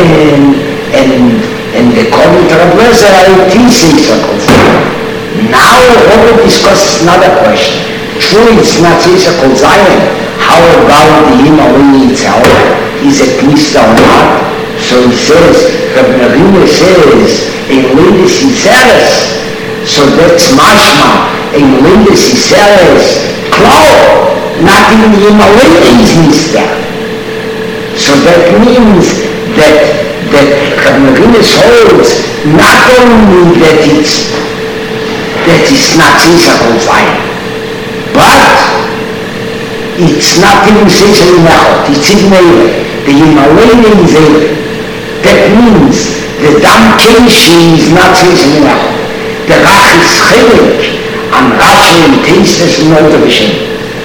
according to Chabrezer, it is Seisera Kol Zayin. Now Rabban discusses another question. True, it's not Seisera Kol Zayin. How about the Himalaya itself? Is it Nista or not? So he says, Rav Navina says, in Levi Siseres, so that's mashma, in Levi Siseres, Klau, not even the Himalaya is Nista. So that means that Rav Navina holds not only that it's not Seisera Kol Zayin, but it's not even Seisera Nechot, it's in Meir. The Himalaya is Eir. That means the Damkeshi is not Seisera Nechot. The Rach is Chelik, and Rashi and Teistes and all the Vishem.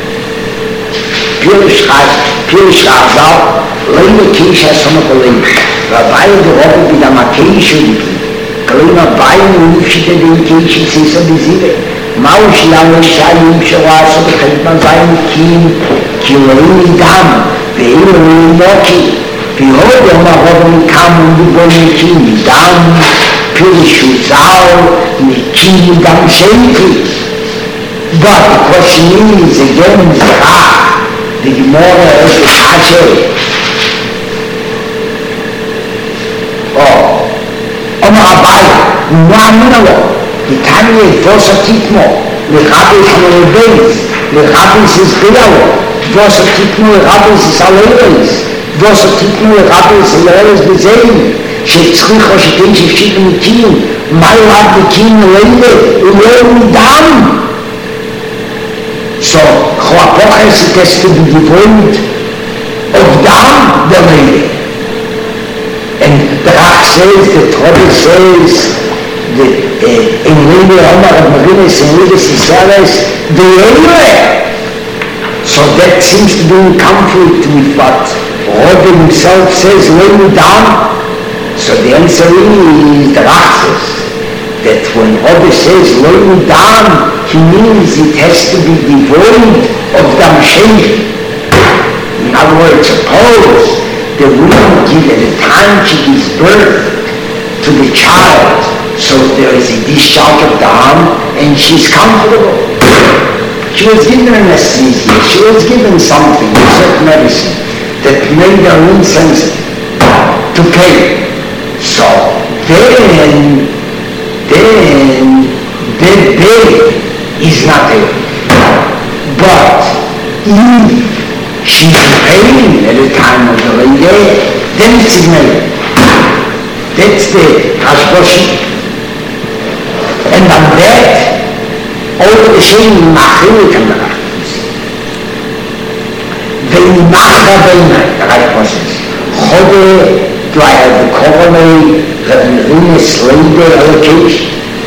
Pirish Chazal, Leide Keshi Asomuch Leide. Rabbi Yehovi B'Damakeshi B'Kei. Kelena Bayam Yifshetet Den Keshi Seisera Vizir. Ma'u Sheyam Shayim Shawasa B'Chelman Zayin Ki Leini Dam Ve'elu Leimoki Behold, Yom Kam U'Boni Dam Pirish Uzal Niki Dam Sheiti. But the question is again the Gemara is the Kasher. Omar Abaye, Nu'aminalo. The Tanya Fosa Titmo, the Rabbi Shmuel Beis, Rabbis ist Bilau, was gibt nur Rabbis ist Alleres, was gibt nur Rabbis ist Alleres besehen, שצריך או שכן שפשיט ומתים, מה ירד מקים ללדה, ולא מדם. So, Choapoches ist es to be devoid of dam, the lady. And the Rach says, the Trouble says, in Lady Omar of Marinas and Lady Ciceres, the anywhere. So that seems to be in conflict with what Robin himself says, lay me down. So the answer is the Rach says, that when Robin says, lay me down, he means it has to be devoid of dam sheikh. In other words, suppose the woman gives at the time she gives birth to the child, so there is a discharge of dam and she's comfortable. She was given anesthesia, she was given something, a certain medicine, that made her insensitive to pain. So then the baby is not there. But if she's in pain at the time of the lady, then it's ignored. That's the Hashboshi. And on that, all the shame machil can be Ve'imachra ve'imai, the right process. Chode, do I have the coronary Reverendus lady allocation?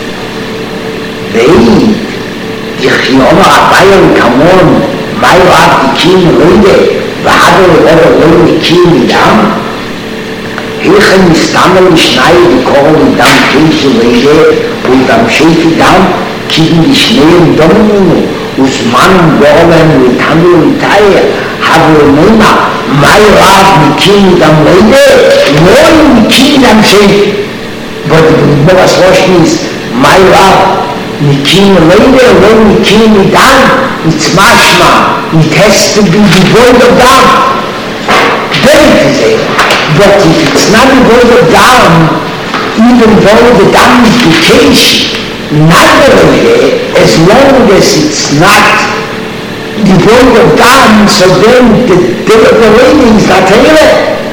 Ve'im, Yichiyoma abayam kamon, mayo ab dikim lady, v'hado le'over lady dikim midam, Hilchen mistamel mishnai v'koron midam kinshi lady, u'dam shefi dam, kiven die Schnee domino, Usman Gorben mit Handel und Teil, habe Nehmer, mein Rat mit Kindern Leute, neun mit Kindern Schiff. But was ist, mein Rat mit Kindern Leute, neun mit Kindern dann, mit Smashma, it has to be devoid of down. Then it is it. But if it's not devoid of down, even though the down is vacation, Naturally, as long as it's not devoid of dam, so then the rating is not here.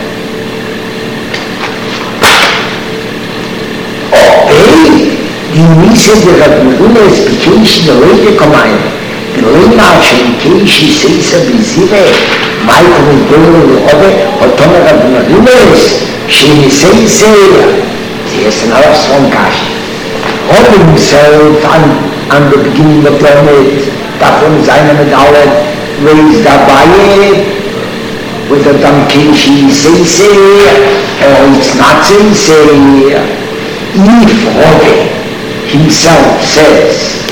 Die Miese der Rabbi ist bekannte der Leute gemeint. Die Lena Schenkeischi Seisa Bisive, Michael und Dole und Obe, und Tomer Rabbi ist, Schene Seisa, sie ist ein Haus von Kashi. Robin himself on the beginning of the night, davon seine Medaille raised dabei with a Damkinshi sincere or it's not sincere. If Robin himself says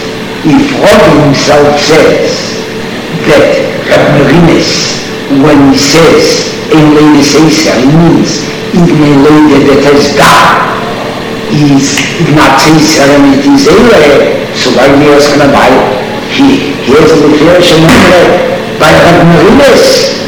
that Rabbi when he says a lady sincere, he means even a lady that has died is not sincere and it is anyway, so why he is going to buy it? He has a declaration by Rabbi it's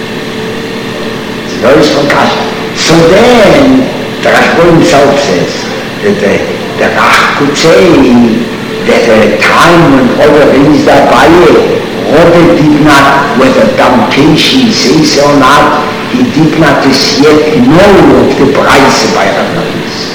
very strong. So then the Rashba himself says that the Rach could say that at a time when other things that buy it, Robert did not, whether Damkinshi says or not, he did not as yet know of the price by Rabbi.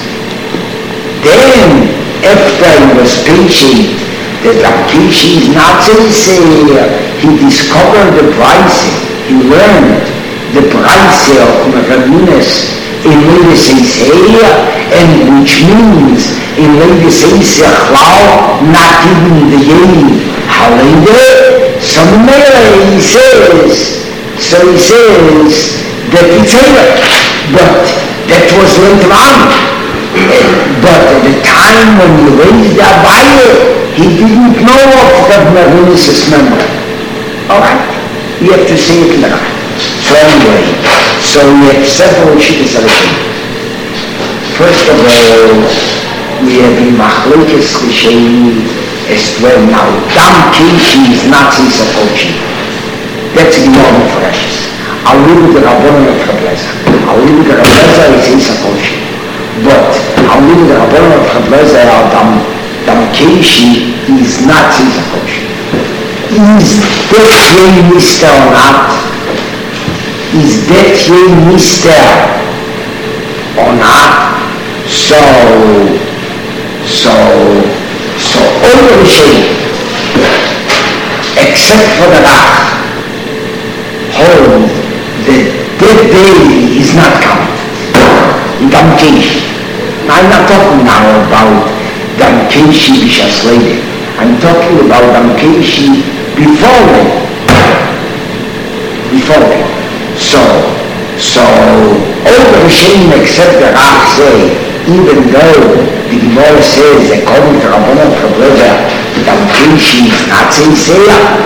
Then, after he was patient, that Damkinshi is not sincere, he discovered the price, he learned the price of Rabbinus in Lady Sincere, and which means in Lady Sincere, not even the Yeni Halende. So he says that it's here, but that was later on. But at the time when he raised the Abaye, he didn't know of Rabbinus' memory. Alright, you have to say it in the right. So anyway, we have several shittas of it. First of all, we have in Machlokes Rishonim as well now. Damkinshi is not Sisakochi. That's enormous precious. I'll leave with the Rabbanon of Chableza. I'll leave with the Chableza is Sisakochi. But I'll leave with the Rabbanon of Chableza, Damkinshi is not Sisakochi. Is that ye mister or not? Is that ye mister or not? So all the shame, except for the Rach, hold that day is not counted. Damkeshi. I'm not talking now about Damkeshi Bishas later. I'm talking about Damkeshi before them. So all the Rishonim except the Rach say, even though the Gemara says according to Rabbanan Kabbalah, Damkeshi is not sincere.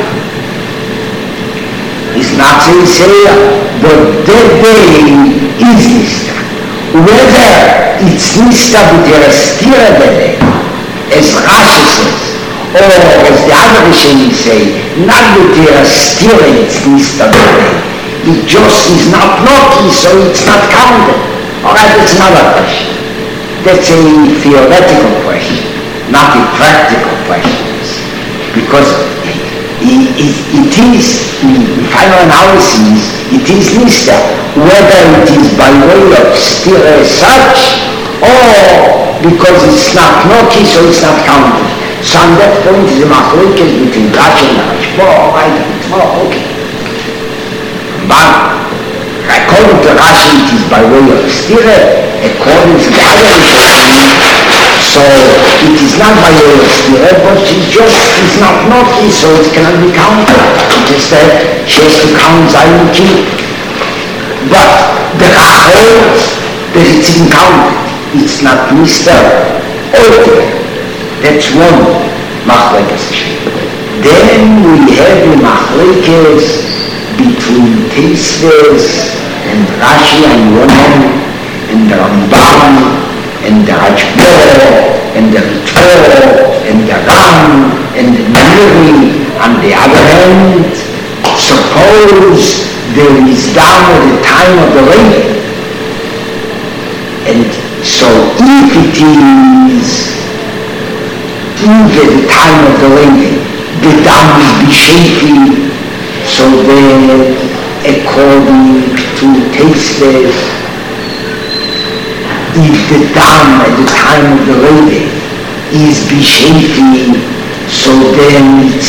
It's not sincere, but that day is Nista. Whether it's Nista b'derech stira day, as Rashi says, or as the other Rishonim say, not b'derech stira it's Nista day. It just is not lucky, so it's not counted. Alright, that's another question. That's a theoretical question, not a practical question. Because it is, in final analysis, it is Nista, whether it is by way of still as such, or because it's not lucky, so it's not counted. So on that point is a machlokes between Rashi and Rashi. Okay. But according to Rashi, it is by way of stira. According to the other Rishonim, so it is not by way of stira, but it just is not lucky, so it cannot be counted. It is that she has to count Zayin Ki. But the Rach holds that it's in counted. It's not Nista altogether. That's one machlokes. Then we have the machlokes between Tosfos and Rashi on one hand, and the Rambam, and the Rajbor, and the Ritva, and the Ram, and the Neri on the other hand. Suppose there is down at the time of the rain, and so if it is at the time of the rain, the dam is Bishefi, so then according to Tosfos, if the dam at the time of the rain is Bishefi, so then it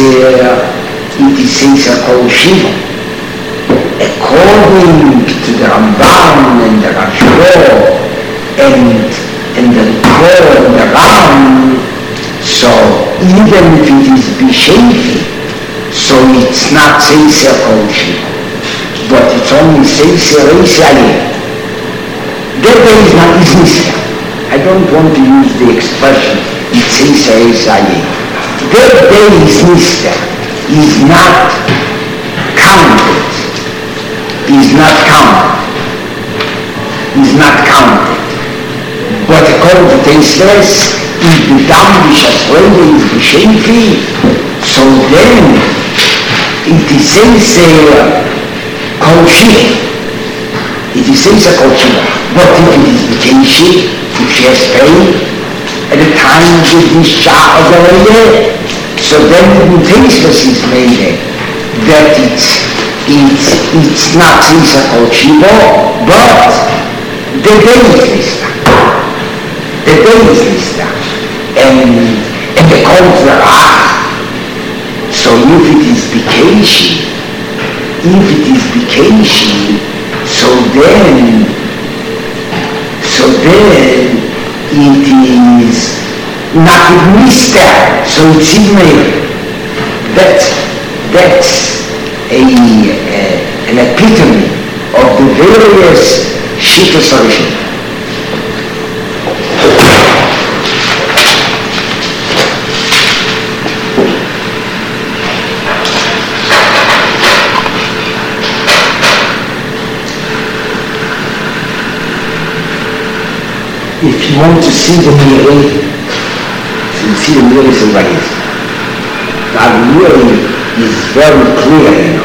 is called Shiva. According to the Rambam and the Rajbor and the Ritva and the Ram, so even if it is Bishefi, so it's not Seiser called Shiva, but it's only Seiser Reisayeh. That day is not Nista. I don't want to use the expression it's Seiser Reisayeh. That day is Nista, is not counted. But according to Tosfos, if the dam Bishas Leila is Bishefi, so then it is Seiser Kol Shiva. It is Seiser Kol Shiva. But if it is Bishefi, if she has paid at the time of the discharge of the Leila, so then the Tosfos is made that it's not Seiser Kol Shiva, but the day is Nista. And according to the Rach, so if it is Bikeshi, so then it is not Nista, so it's even that's an epitome of the various Shittas Rishonim. If you want to see the Mirei, you see the Mirei Silvanis. Now the Mirei is very clear,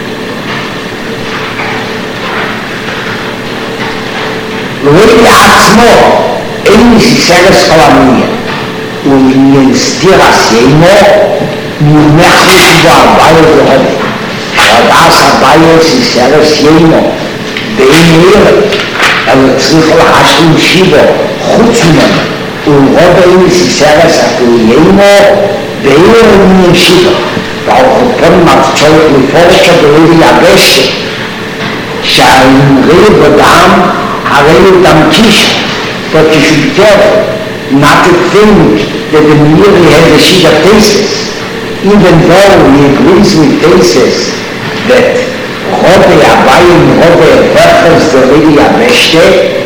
Lui עצמו אין מסיסרס כל המניין, ולעניין סתירה סיימו, ממך והבית להובי. הדס הבית סיסרס יימו, באמיר, אבל צריך להשלים שיבו, חוץ ממנו, ולרובי סיסרס אפילו יימו, באמיר מן שיבו. והאופן מצ'ול לפורשו בלבי יבשת, שהאמרי בדם, הרי הוא דם קישו, but you should be careful not to think that the Miri has a sheet of thesis, even though he agrees with thesis that Robe Abayim, Robe Bechers, the Redi Abeshte,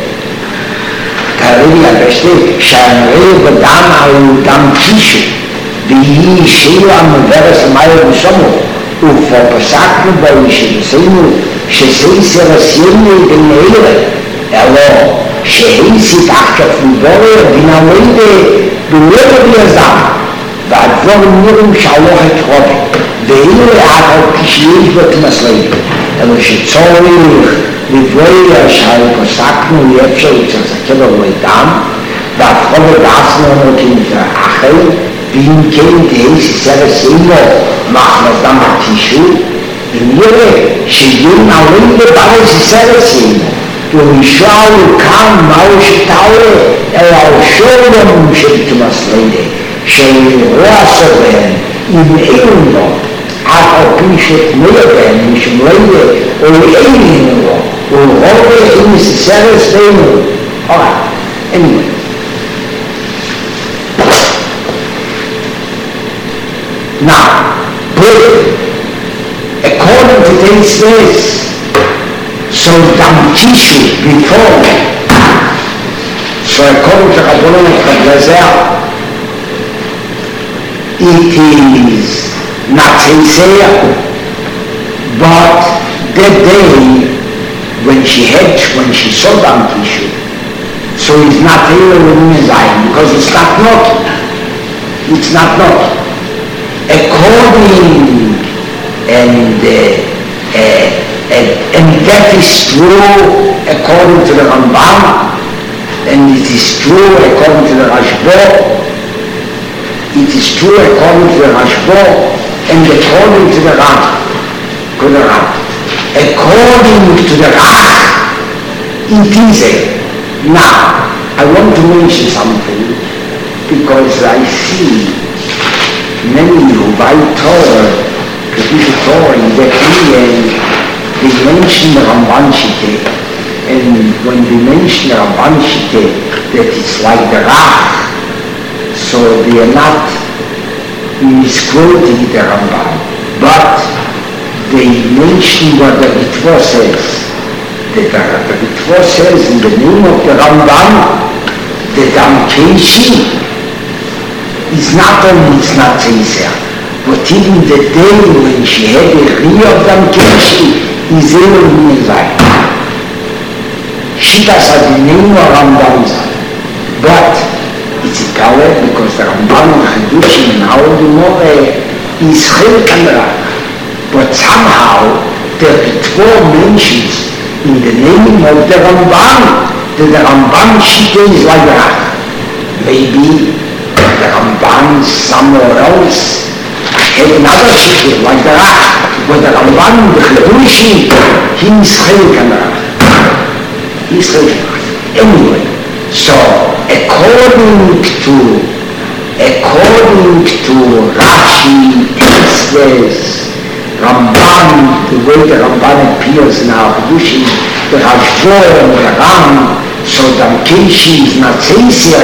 שהאמרי בדם הוא דם קישו, והיא שאלה מוברת למייר ושמו, ופרפסקנו בו שבסיינו שסייסר הסיינו בין אלה, אלא שהייסית אחת פלובוריה בין הוידה בלב ביזם, והדבורים נראים שהלוך את רובי, ואלה אחת כשיש בתמסלעים, אלא שצורך לבויה שהפסקנו יפשר וצריך לו דם, והפחוב דעצנו נותנים את האחר, ואם כן תהיה סיסר סיימו מחמדם הטישו, אם יראה שיום עולים לבעל סיסר סיימו, ומשאלו כאן מהו שטעולה, אלא שולם של תמסלידה, שרוע סובן, אם אין לו, עד על פי שתמיה בהם, משמלידה, או אין לו, ורובה עם סיסר סיימו. Alright, anyway. Now, according to this verse, so dam tishu before, so according to Rabbanon Chaglazer, it is not sincere, but that day when she saw dam tishu, so it's not here in Zion, because it's not not. According and that is true according to the Rambam, and it is true according to the Rashba, it is true according to the Rashba, and according to the Ram. According to the Ram, it is a. Now, I want to mention something, because I see many who buy Torah, produce a Torah in that they mention the Ramban Shite, and when they mention the Ramban Shite, that it's like the Rach, so they are not misquoting the Ramban, but they mention what the Ritva says. The Ritva says in the name of the Ramban, the Dam Keishi, it's not only it's not sincere, but even the day when she had a real of them Keishi is able to be like. She does have the name of Rambam, but it's a power because the Rambam of Chidushim and how the more is Chilk and Rach. But somehow the Ritva mentions in the name of the Rambam that the Rambam Shita is like Rach. Maybe the Ramban somewhere else had another shikha like the Rach, but the Ramban, the Chidushim, he's Chilk and Rach. Anyway, so according to Rashi, says Ramban, the way the Ramban appears in our Chidushim, the Rashba and the Ram, so Dam Keishi is not sincere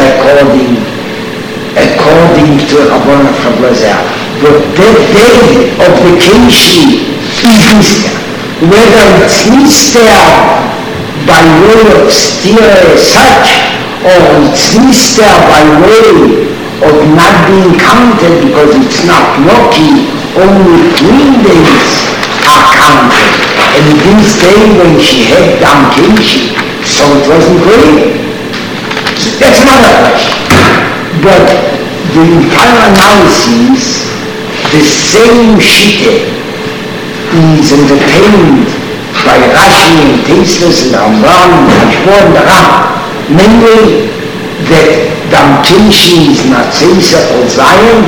according to Rabbanon Chaglazer. But that day of the Keishi is Nister. Whether it's Nister by way of steer as such, or it's Nister by way of not being counted because it's not Noki, only 3 days are counted. And this day when she had Dam Keishi, so it wasn't great. So that's another question. But the entire analysis, the same shita is entertained by Rashi and Tosfos and Rambam and Rashba and the Ram, namely that Dam Keishi is not Seisach or Zion,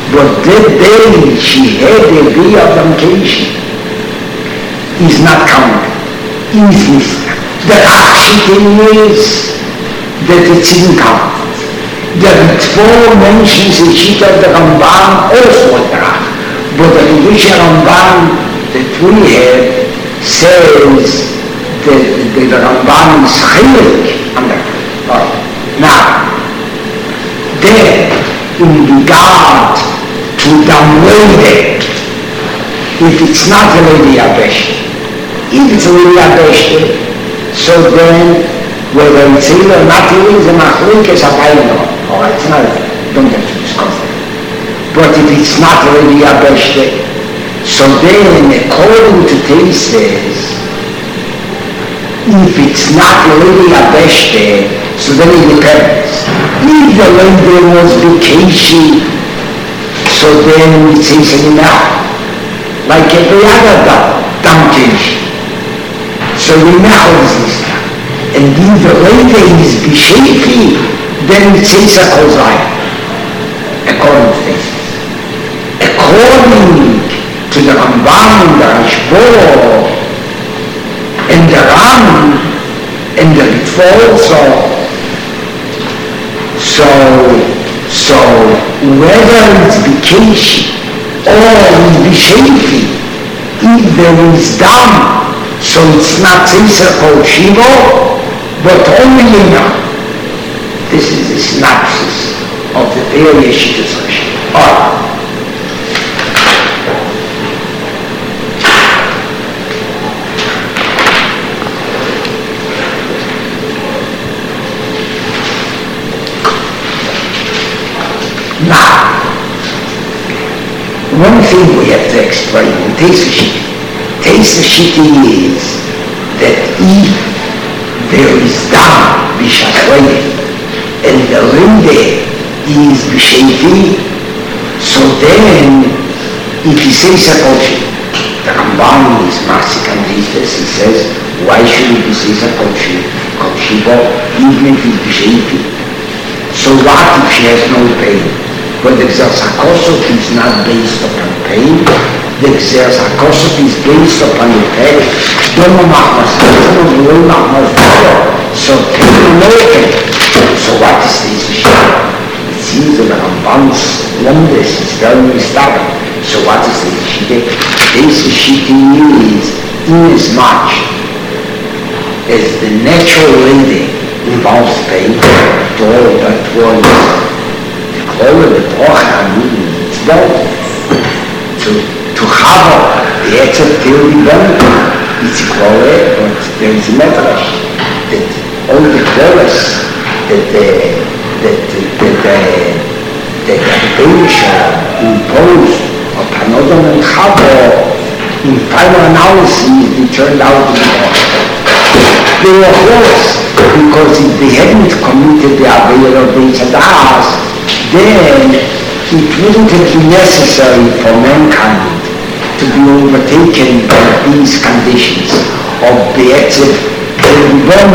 But that day she had a day of vacation is not counted. Is missed. The Akshita is that it's in count. The Ritva mentions the sheet of the Ramban also at Rach. But the Kedusha Ramban that we have says that the Ramban is chilek under. Now, then, in regard to the lady, if it's not a lady Abeshte, if it's a lady Abeshte, so then, whether it's either not is a machlokes abayno, or it's not, don't have to discuss that. But if it's not a lady Abeshte, so then, according to Teises, if it's not a lady Abeshte, so then it depends. If the lady was vacation, so then it says enough. Like every other donkey. So enough is this. And if the lady is Bishefi, then it says a kozai. According to this. According to the Ramban, the Rashbo, and the Ram, and the Ritva also, so whether it's vacation or it's Bishefi, if there is dam, so it's not Tzitzer Kol Shivo, but only enough. This is the synopsis of the various Shittas Rashi. Alright. Now, one thing we have to explain in Teisashiti is that if there is dam b'shachlein and the linde is b'sheiti, so then if he says a koshi, the Ramban is masik on this, he says, why should he say a koshi, even if it's b'sheiti? So what if she has no pain? But the Xerzakosov is not based upon pain. The Xerzakosov is based upon the fact so what is this issue? It seems that the Ramban's Landes is very stubborn. So what is this issue? This issue is inasmuch as the natural lady involves pain, all that was all of the Torah it's both to have the extra theory done, it's equal, but there is a medrash that all the qualities that the Rebbeinu imposed upon Adam and Chava in final analysis they turned out to be wrong. They were false because if they hadn't committed the Aveira of the Tzadas, then it wouldn't have been necessary for mankind to be overtaken by these conditions of Be'etzim, but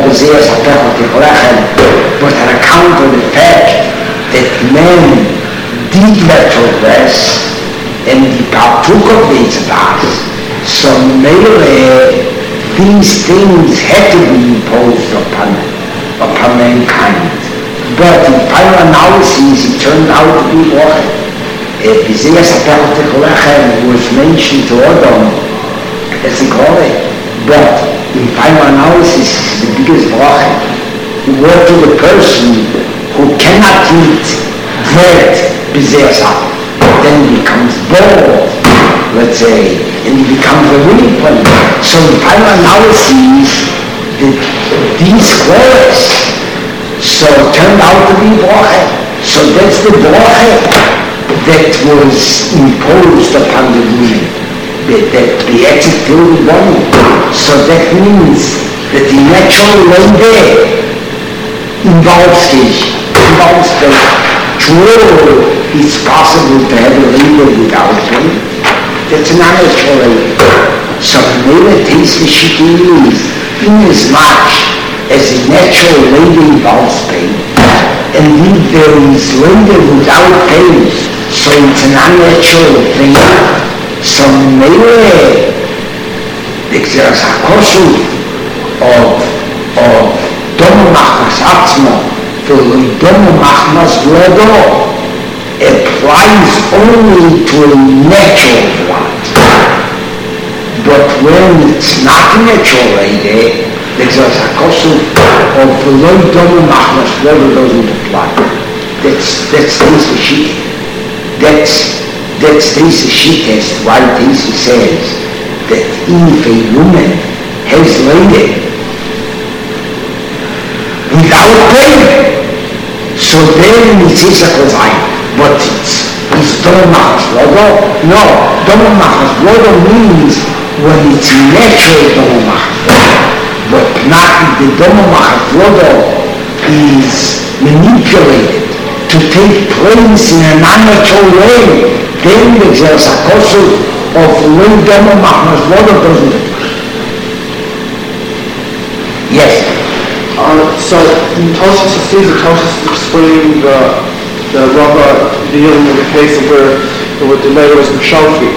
on account of the fact that man did natural rest and he partook of the Tzadas, so merely these things had to be imposed upon mankind. But in final analysis, it turned out to be wrong. Isaiah was mentioned to Adam as a glory, but in final analysis, the biggest bracha. What to the person who cannot eat bread, then he becomes bored, let's say, and he becomes a weak one. So in final analysis, these qualities so turned out to be bracha. So that's the bracha that was imposed upon the women, that the attitude one. So that means that the natural lady involves the true. It's possible to have a lady without one. That's an unnatural lady. So maybe taste the shitty is inasmuch as a natural lady involves pain, and if there is lady without pain, so So it's an unnatural thing. So maybe there's a kosu of Domo Machmas Atzmo, the Domo Machmas Vlodo applies only to a natural blood. But when it's not natural lady, there's a kosu of the Domo Machmas Vlodo doesn't apply. That's the sheet. That's the sheet as why this says that if a woman has laid without pain, so then it is a kozai. But it's Domo Machmas Vlodo? No, Domo Machmas Vlodo means when it's natural Domo Machmas Vlodo. But not the Domo Machmas Vlodo is manipulated to take place in an unnatural way. Then there's a kosu of when Domo Machmas Vlodo doesn't apply. Yes? So in Tosfos explaining the Rava dealing with the case of where the delay was Mishalfi,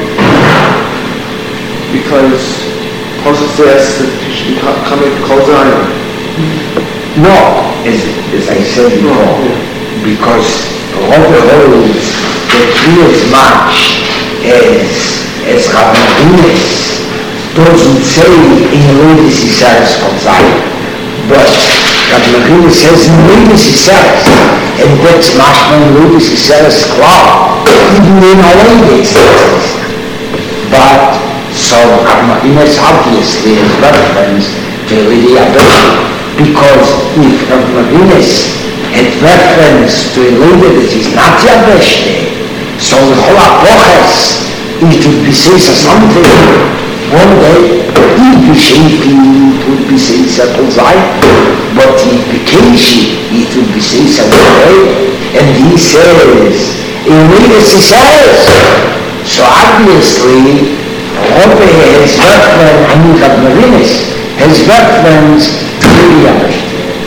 because Tosfos says that he should be coming to Kol Zion. No, as I said before, because Rava holds that he as much as Rabbi Marinus doesn't say in Lodis Yisrael's Kol Zion, but Rabbi Marinus says in Lodis Yisrael's, and that's Mashman Lodis Yisrael's club, even in Lodis. But so Rabbi Marinus obviously has reference to Lydia Berger, because if Rabbi Marinus had reference to a lady that is not Yabeshte, so the whole apoches, it would be says something. One day, it would be says a Kozai, but if became she, it would be says a way, and he says, in Lodis he says. So obviously, Rabbi has reference, Rabbi Marinus has reference to Lady Yabeshte.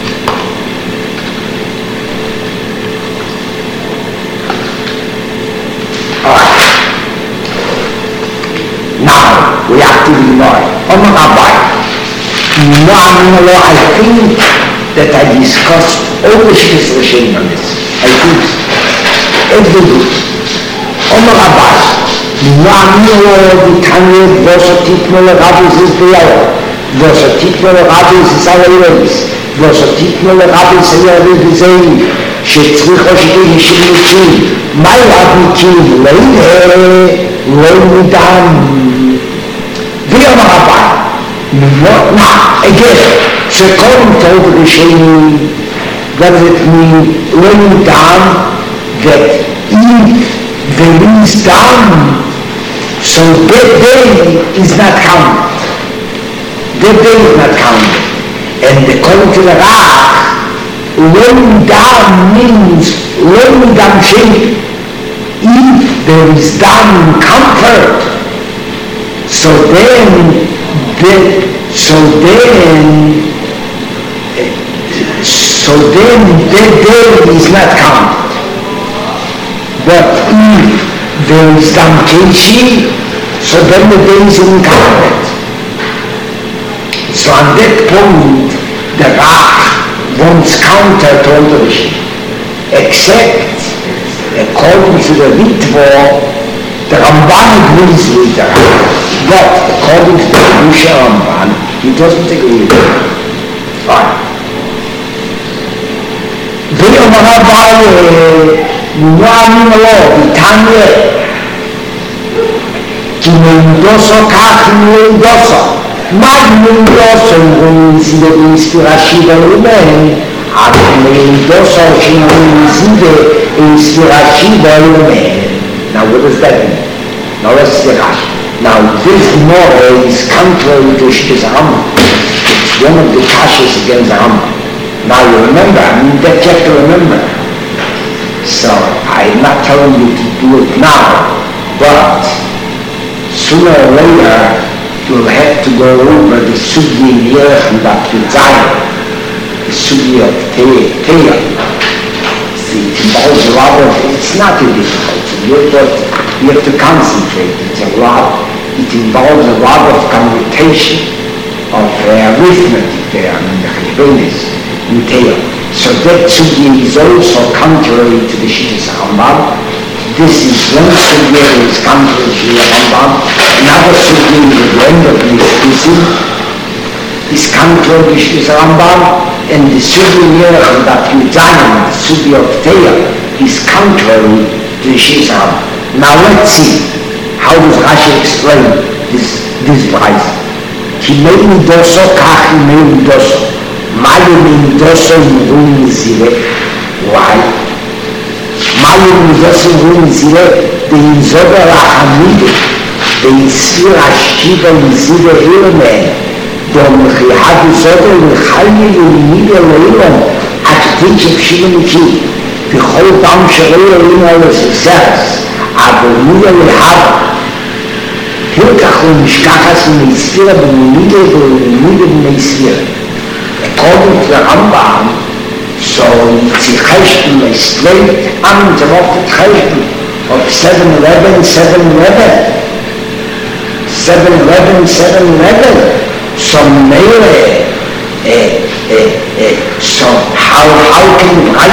Now, we have to ignore it. I think that I discussed all the shittas Rishonim on this. I think every week. Omar Abbas, the Tanya, Vosotitno Rabis is the hour. Vosotitno Rabis is our ladies. Vosotitno Rabis is our ladies. שצריך שתהיה שימושים, מה יעביקים? לא מדם. ויום הבא, again, according to the Rishonim, does it mean לא מדם, that if there is dam, so that day is not counted. That day is not counted. And according to the Rach, when dam means when dam shape, if there is dam comfort, so then that day is not counted. But if there is dam keshi, so then the day is counted. So on that point, the Rach wants counter to all the Rishonim, except according to the Ritvo, the Ramban agrees with the Rach, but according to the Kedusha Ramban, he doesn't agree with it. Fine. Ve'yom Rabbi Nu'amin lo B'Tanya Ki Mendoso Kach Mendoso. Magnindoso ispirativa lumene, Magnindoso ispirativa lumene. Now what does that mean? Now let's see Rashi. Now this more is contrary to Shittas Rambam. It's one of the kashas against the Rambam. Now you remember, that you have to remember. So I'm not telling you to do it now, but sooner or later you'll have to go over the Sugi in Yerech and Dr. Zion, the Sugi of Teya. See, it involves a lot of, it's not too difficult to here, but you have to concentrate. It's a lot. It involves a lot of commutation, of arithmetic there, and the cheshbonis entail. So that sugya is also contrary to the Shittas Rambam. This is one sugya that is contrary to the Rambam. Another sugya is the end of this is contrary to the Shittas Rambam. And the sugya here that you done, the sugya of Teya, is contrary to the Shittas Rambam. Now let's see, how does Rashi explain this price? Ki meini doso kach meini doso. Mayu meini doso in ruin zire. Why? Mayu meini doso in ruin zire, the inzober ha'hamide, the insir ha'shiva in zire ilmen, dom chihadu zober l'chayye l'unide l'ilom, aktik shivshiva niki, v'chol dam sherei l'ilom l'success, aber nur l'hava, Hilkach und Mishkachas und Meisfira b'munide b'meisfira. According to the Rambam, so it's a cheshbon, a straight and of the cheshbon of 7-11, 7-11. 7-11, 7-11. So melee, so how can the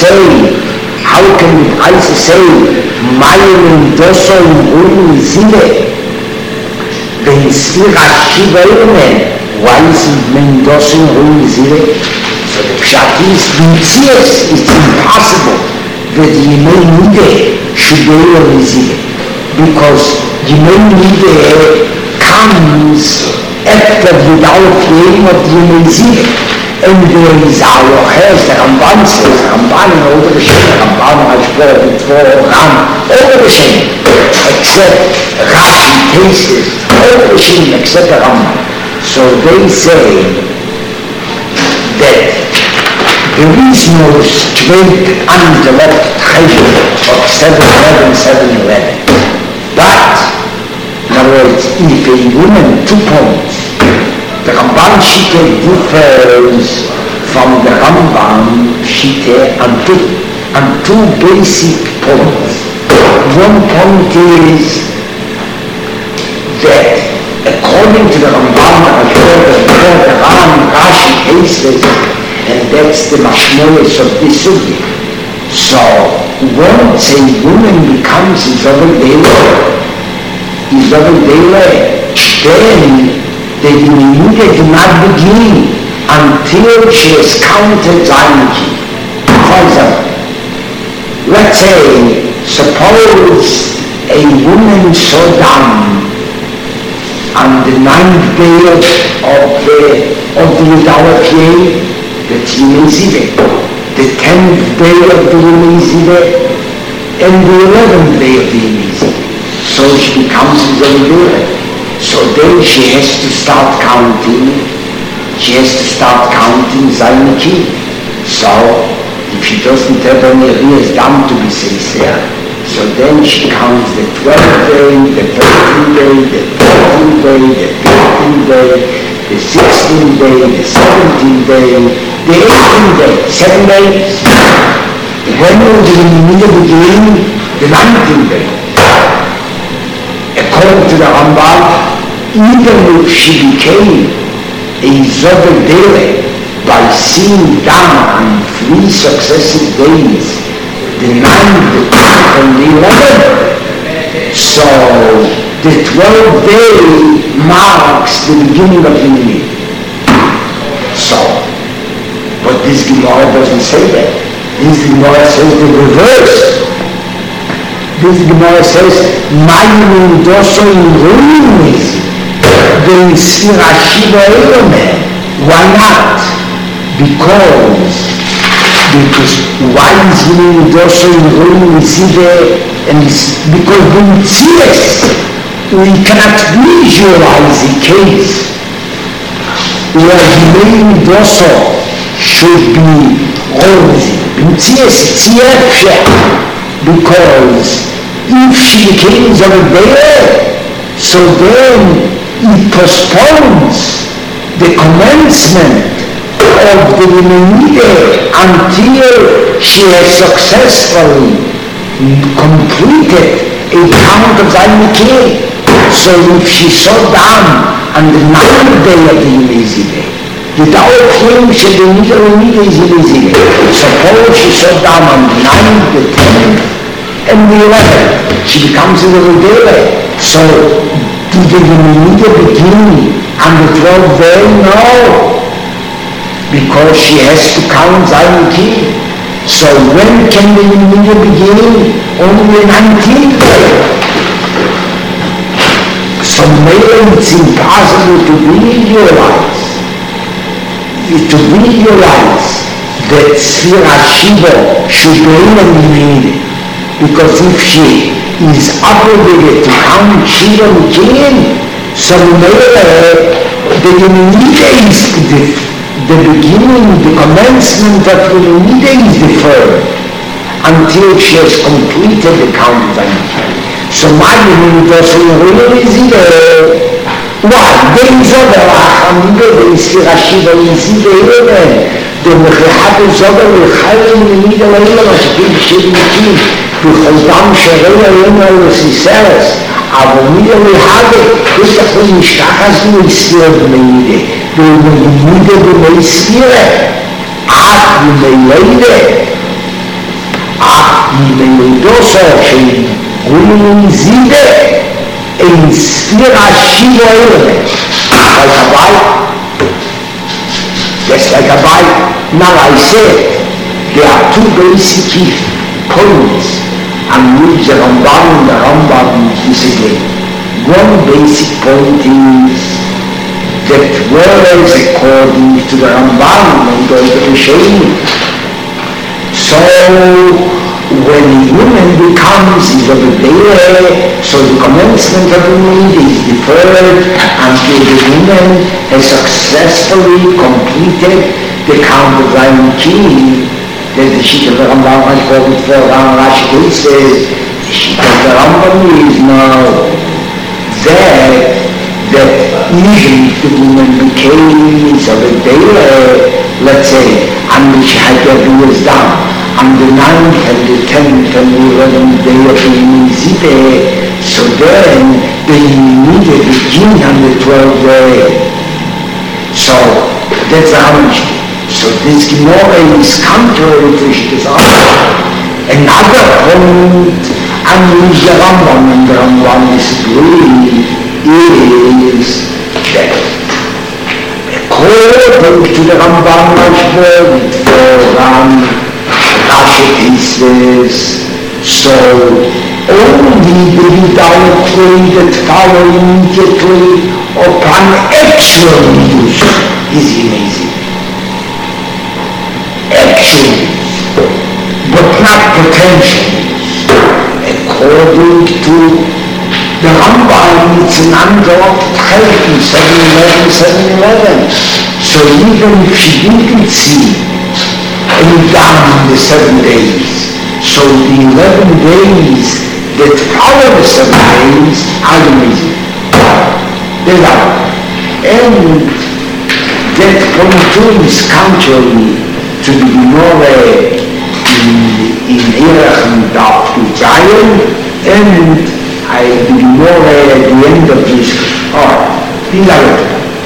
Braise say, Mayim doso in zile? The Sfira Shiva Ilmen, why is it Mendoza in Zile? So the Pshat is, it's impossible that Yemei Nide should be in Zile. Because Yemei Nide comes after the Dalafiyim of Yemei Zile. And there is our hairs, the Ramban says, Ramban over the Shem, Ramban Hashbor, before Ram, over the Shem, except Rashi cases, over the Shem, except the Ramban. So they say that there is no straight undeveloped treasure of 7-11, 7-11. But, in other words, if a woman, 2 points, the Ramban Shite differs from the Rambam Shite on two basic points. One point is that according to the Rambam, the Ram Rashi cases, and that's the mashmoyes of this subject. So once a woman becomes Zobel Deileh, then the Yemei do not begin until she has counted Zainiki. For example, let's say, suppose a woman saw down on the 9th day of the Yudalafiyeh, that's Yemei Ziveh, the 10th day of the Yemei Ziveh, and the 11th day of the Yemei Ziveh. So she becomes Zobel. So then she has to start counting. She has to start counting Zainiki. So if she doesn't have any rears done to be sincere, so then she counts the 12th day, the 13th day, the 14th day, the 15th day, the 16th day, the 17th day, the 18th day, 7 days. When will the Yemei begin? The 19th day. According to the Rambam, even if she became a Zobel Deileh by seeing down on 3 successive days, the 9th, the 10th, and the 11th, so the 12th day marks the beginning of the Yemei. So, but this Gemara doesn't say that. This Gemara says the reverse. This Gemara says, Mayim doso in ruins, the Sfira Shiva Ilmen. Why not? Because why is Mayim doso in ruins and because the Mitzias, we cannot visualize a case where Mayim doso should be rosy. Mitzias tziyef, because if she became Zobel Deileh, so then it postpones the commencement of the Yemei until she has successfully completed a count of seinem Kind. So if she saw down on the 9th day of the Yemei without him she didn't need his Yemei. Suppose she saw down on the 9th, the 10th, and the 11th, she becomes a little day. So do the Yemei begin on the 12th day? No, because she has to count seinem Kind. So when can the Yemei begin? Only the 19th day. So maybe it's impossible to realize that Sfira Shiva should really mean, because if she is obligated to count Shiva again, so maybe the Yemei is the beginning, the commencement of the Yemei is deferred until she has completed the count of the Yemei. So my Yemei really is why? There is other Rachamim, there is Sfira Shiva, there is the Mechihab is other Rechayim, the Yemei Leila, מה שכאילו שדמיקים, בכל שרלה ימי וסיסרס, אבל מידה להדה, יש לכם משכח הזו לספיר במידה, ובמידה במי ספירה, אך ממילדה, אך ממילדוסו של גולים זידה, in Sfira Shiva element, like a bite. Just like a bite. Now I said, there are two basic points on which the Rambam disagree. One basic point is that whereas according to the Rambam and the Rishonim, so when a woman becomes a Vedera, so the commencement of the need is deferred until the woman has successfully completed the count of seinem Kind. That the Shita of the Rambam has quoted for Rashi says, the Shita of the Rambam is now that even if the woman became a Vedera, let's say, and she had their years down, on the 9th and the 10th and the 11th day of the Yemei, so then they needed to begin on the 12th day. So that's how much. So this Gemara is contrary to Shittas Rambam. Another point on which the Rambam and the Rambam disagree is that according to the Rambam Rashi says, so only the idolatry that follow immediately upon actual use is amazing. Actual, but not potential. According to the Rambam, it's an undeveloped health, 711. So even if she didn't see any down in the 7 days, so the 11 days that follow the 7 days are amazing. They're out. And that point too is contrary to the Gemara in Erech and Daf Zion, and the Gemara at the end of this these are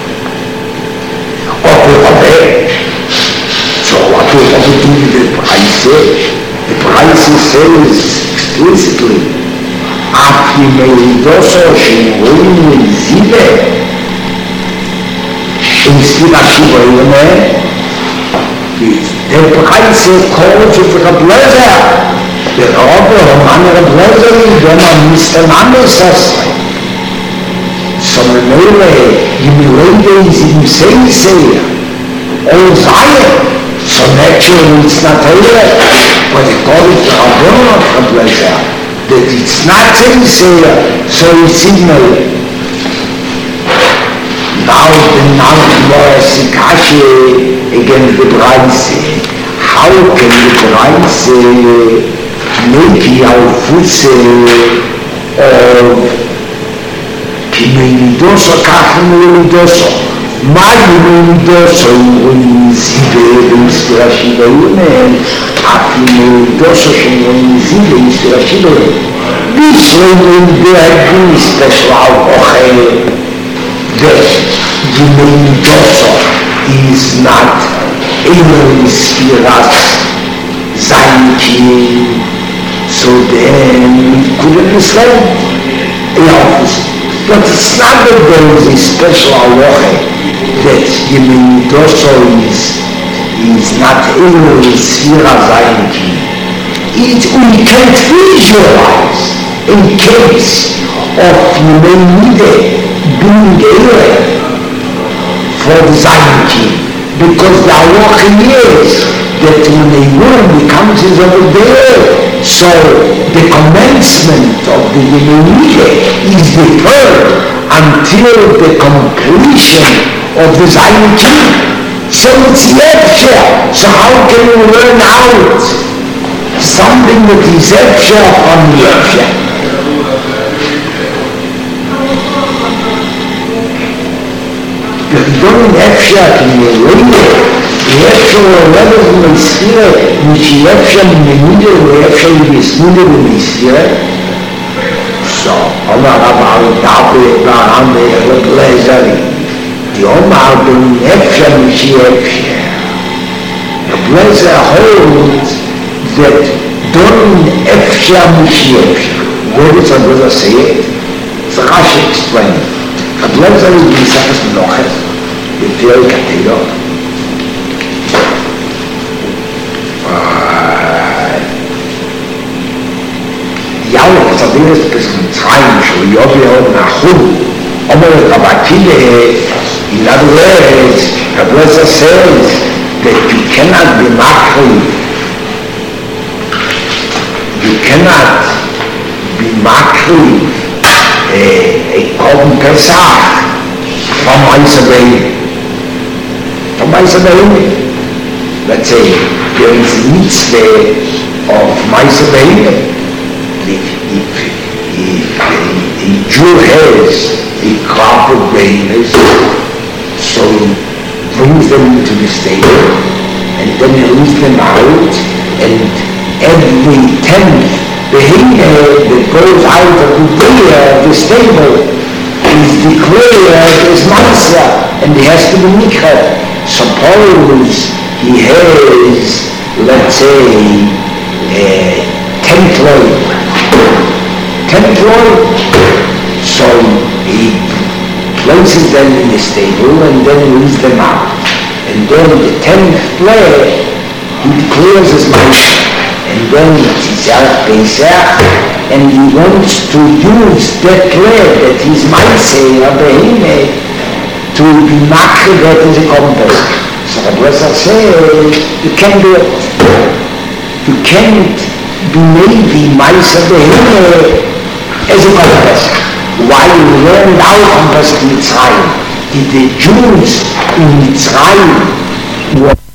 so what we have to do with the price? The price says explicitly, Afi Meidoso Shemorim Zive, in Sfira Shiva Yemei, the price calls it Reb Lezer. The Rabbi Roman Reb Lezer is when Mr. Mandel so Yemei is in Seiya, all Zion. So naturally it's not there, but according to Rabbi Reb Lezer, that it's not Seiya, so it's ignorant. Now the Gemara Sikashi against the Braise. How can the Braise make Yalfutze of Kimelidoso Kachem Elidoso? מה ימודו שאומרים זיבה במסתירה שבהם, אף ימודו שאומרים זיבה במסתירה שבהם. This way they are doing special ocher that the Mendoza is not able to spiras Zainkin, so then we could understand the opposite. But it's not that there is a special ocher that the Mendoza is not able to spiras Zainkin. We can't visualize in case of Yemenide being able for the Zainkin, because the halacha is that when a woman becomes over there, so the commencement of the Yemenide is deferred until the completion of the Zainkin. So it's Yefsha. So how can you learn out something that is Yefsha from Yefsha? Don't Yefsha in the radio. Yefsha or rather in the sphere, which Yefsha in the middle, Yefsha in the middle in the sphere. So, Omar Abba Dabu Abraham Blazari. The Omar Ben Yefsha which Yefsha. The Blazer holds that don't Yefsha which Yefsha. What does our brother say it? So Rashi explained. The Blazer is the Sefas Menochet. The Teil Katilo. Yahweh is a very specific time, so Yobio Nahum, Omer Rabatile, in other words, the Blazer says that you cannot be makri. You cannot be makri a Korban Pesach from Isabel. From Isabel, let's say, there is a mitzvah of Isabel. If a Jew has a crop of babies, so he brings them into the stable, and then he leaves them out, and every 10th behavior that goes out of the stable is declared as Maisa, and he has to be Mikra. Suppose he has, let's say, 10th load. 10th load. So he places them in the stable and then leaves them out. And then the 10th play, he declares as Maisa. And then Tzizar Pesach, and he wants to use that play that is Maisa of the Hine to be makri that is a compass. So the Blessed says, you can't do it. You can't be made the Maisa of the Hine as a compass. Why you learned out compass in Mitzrayim? Did the Jews in Mitzrayim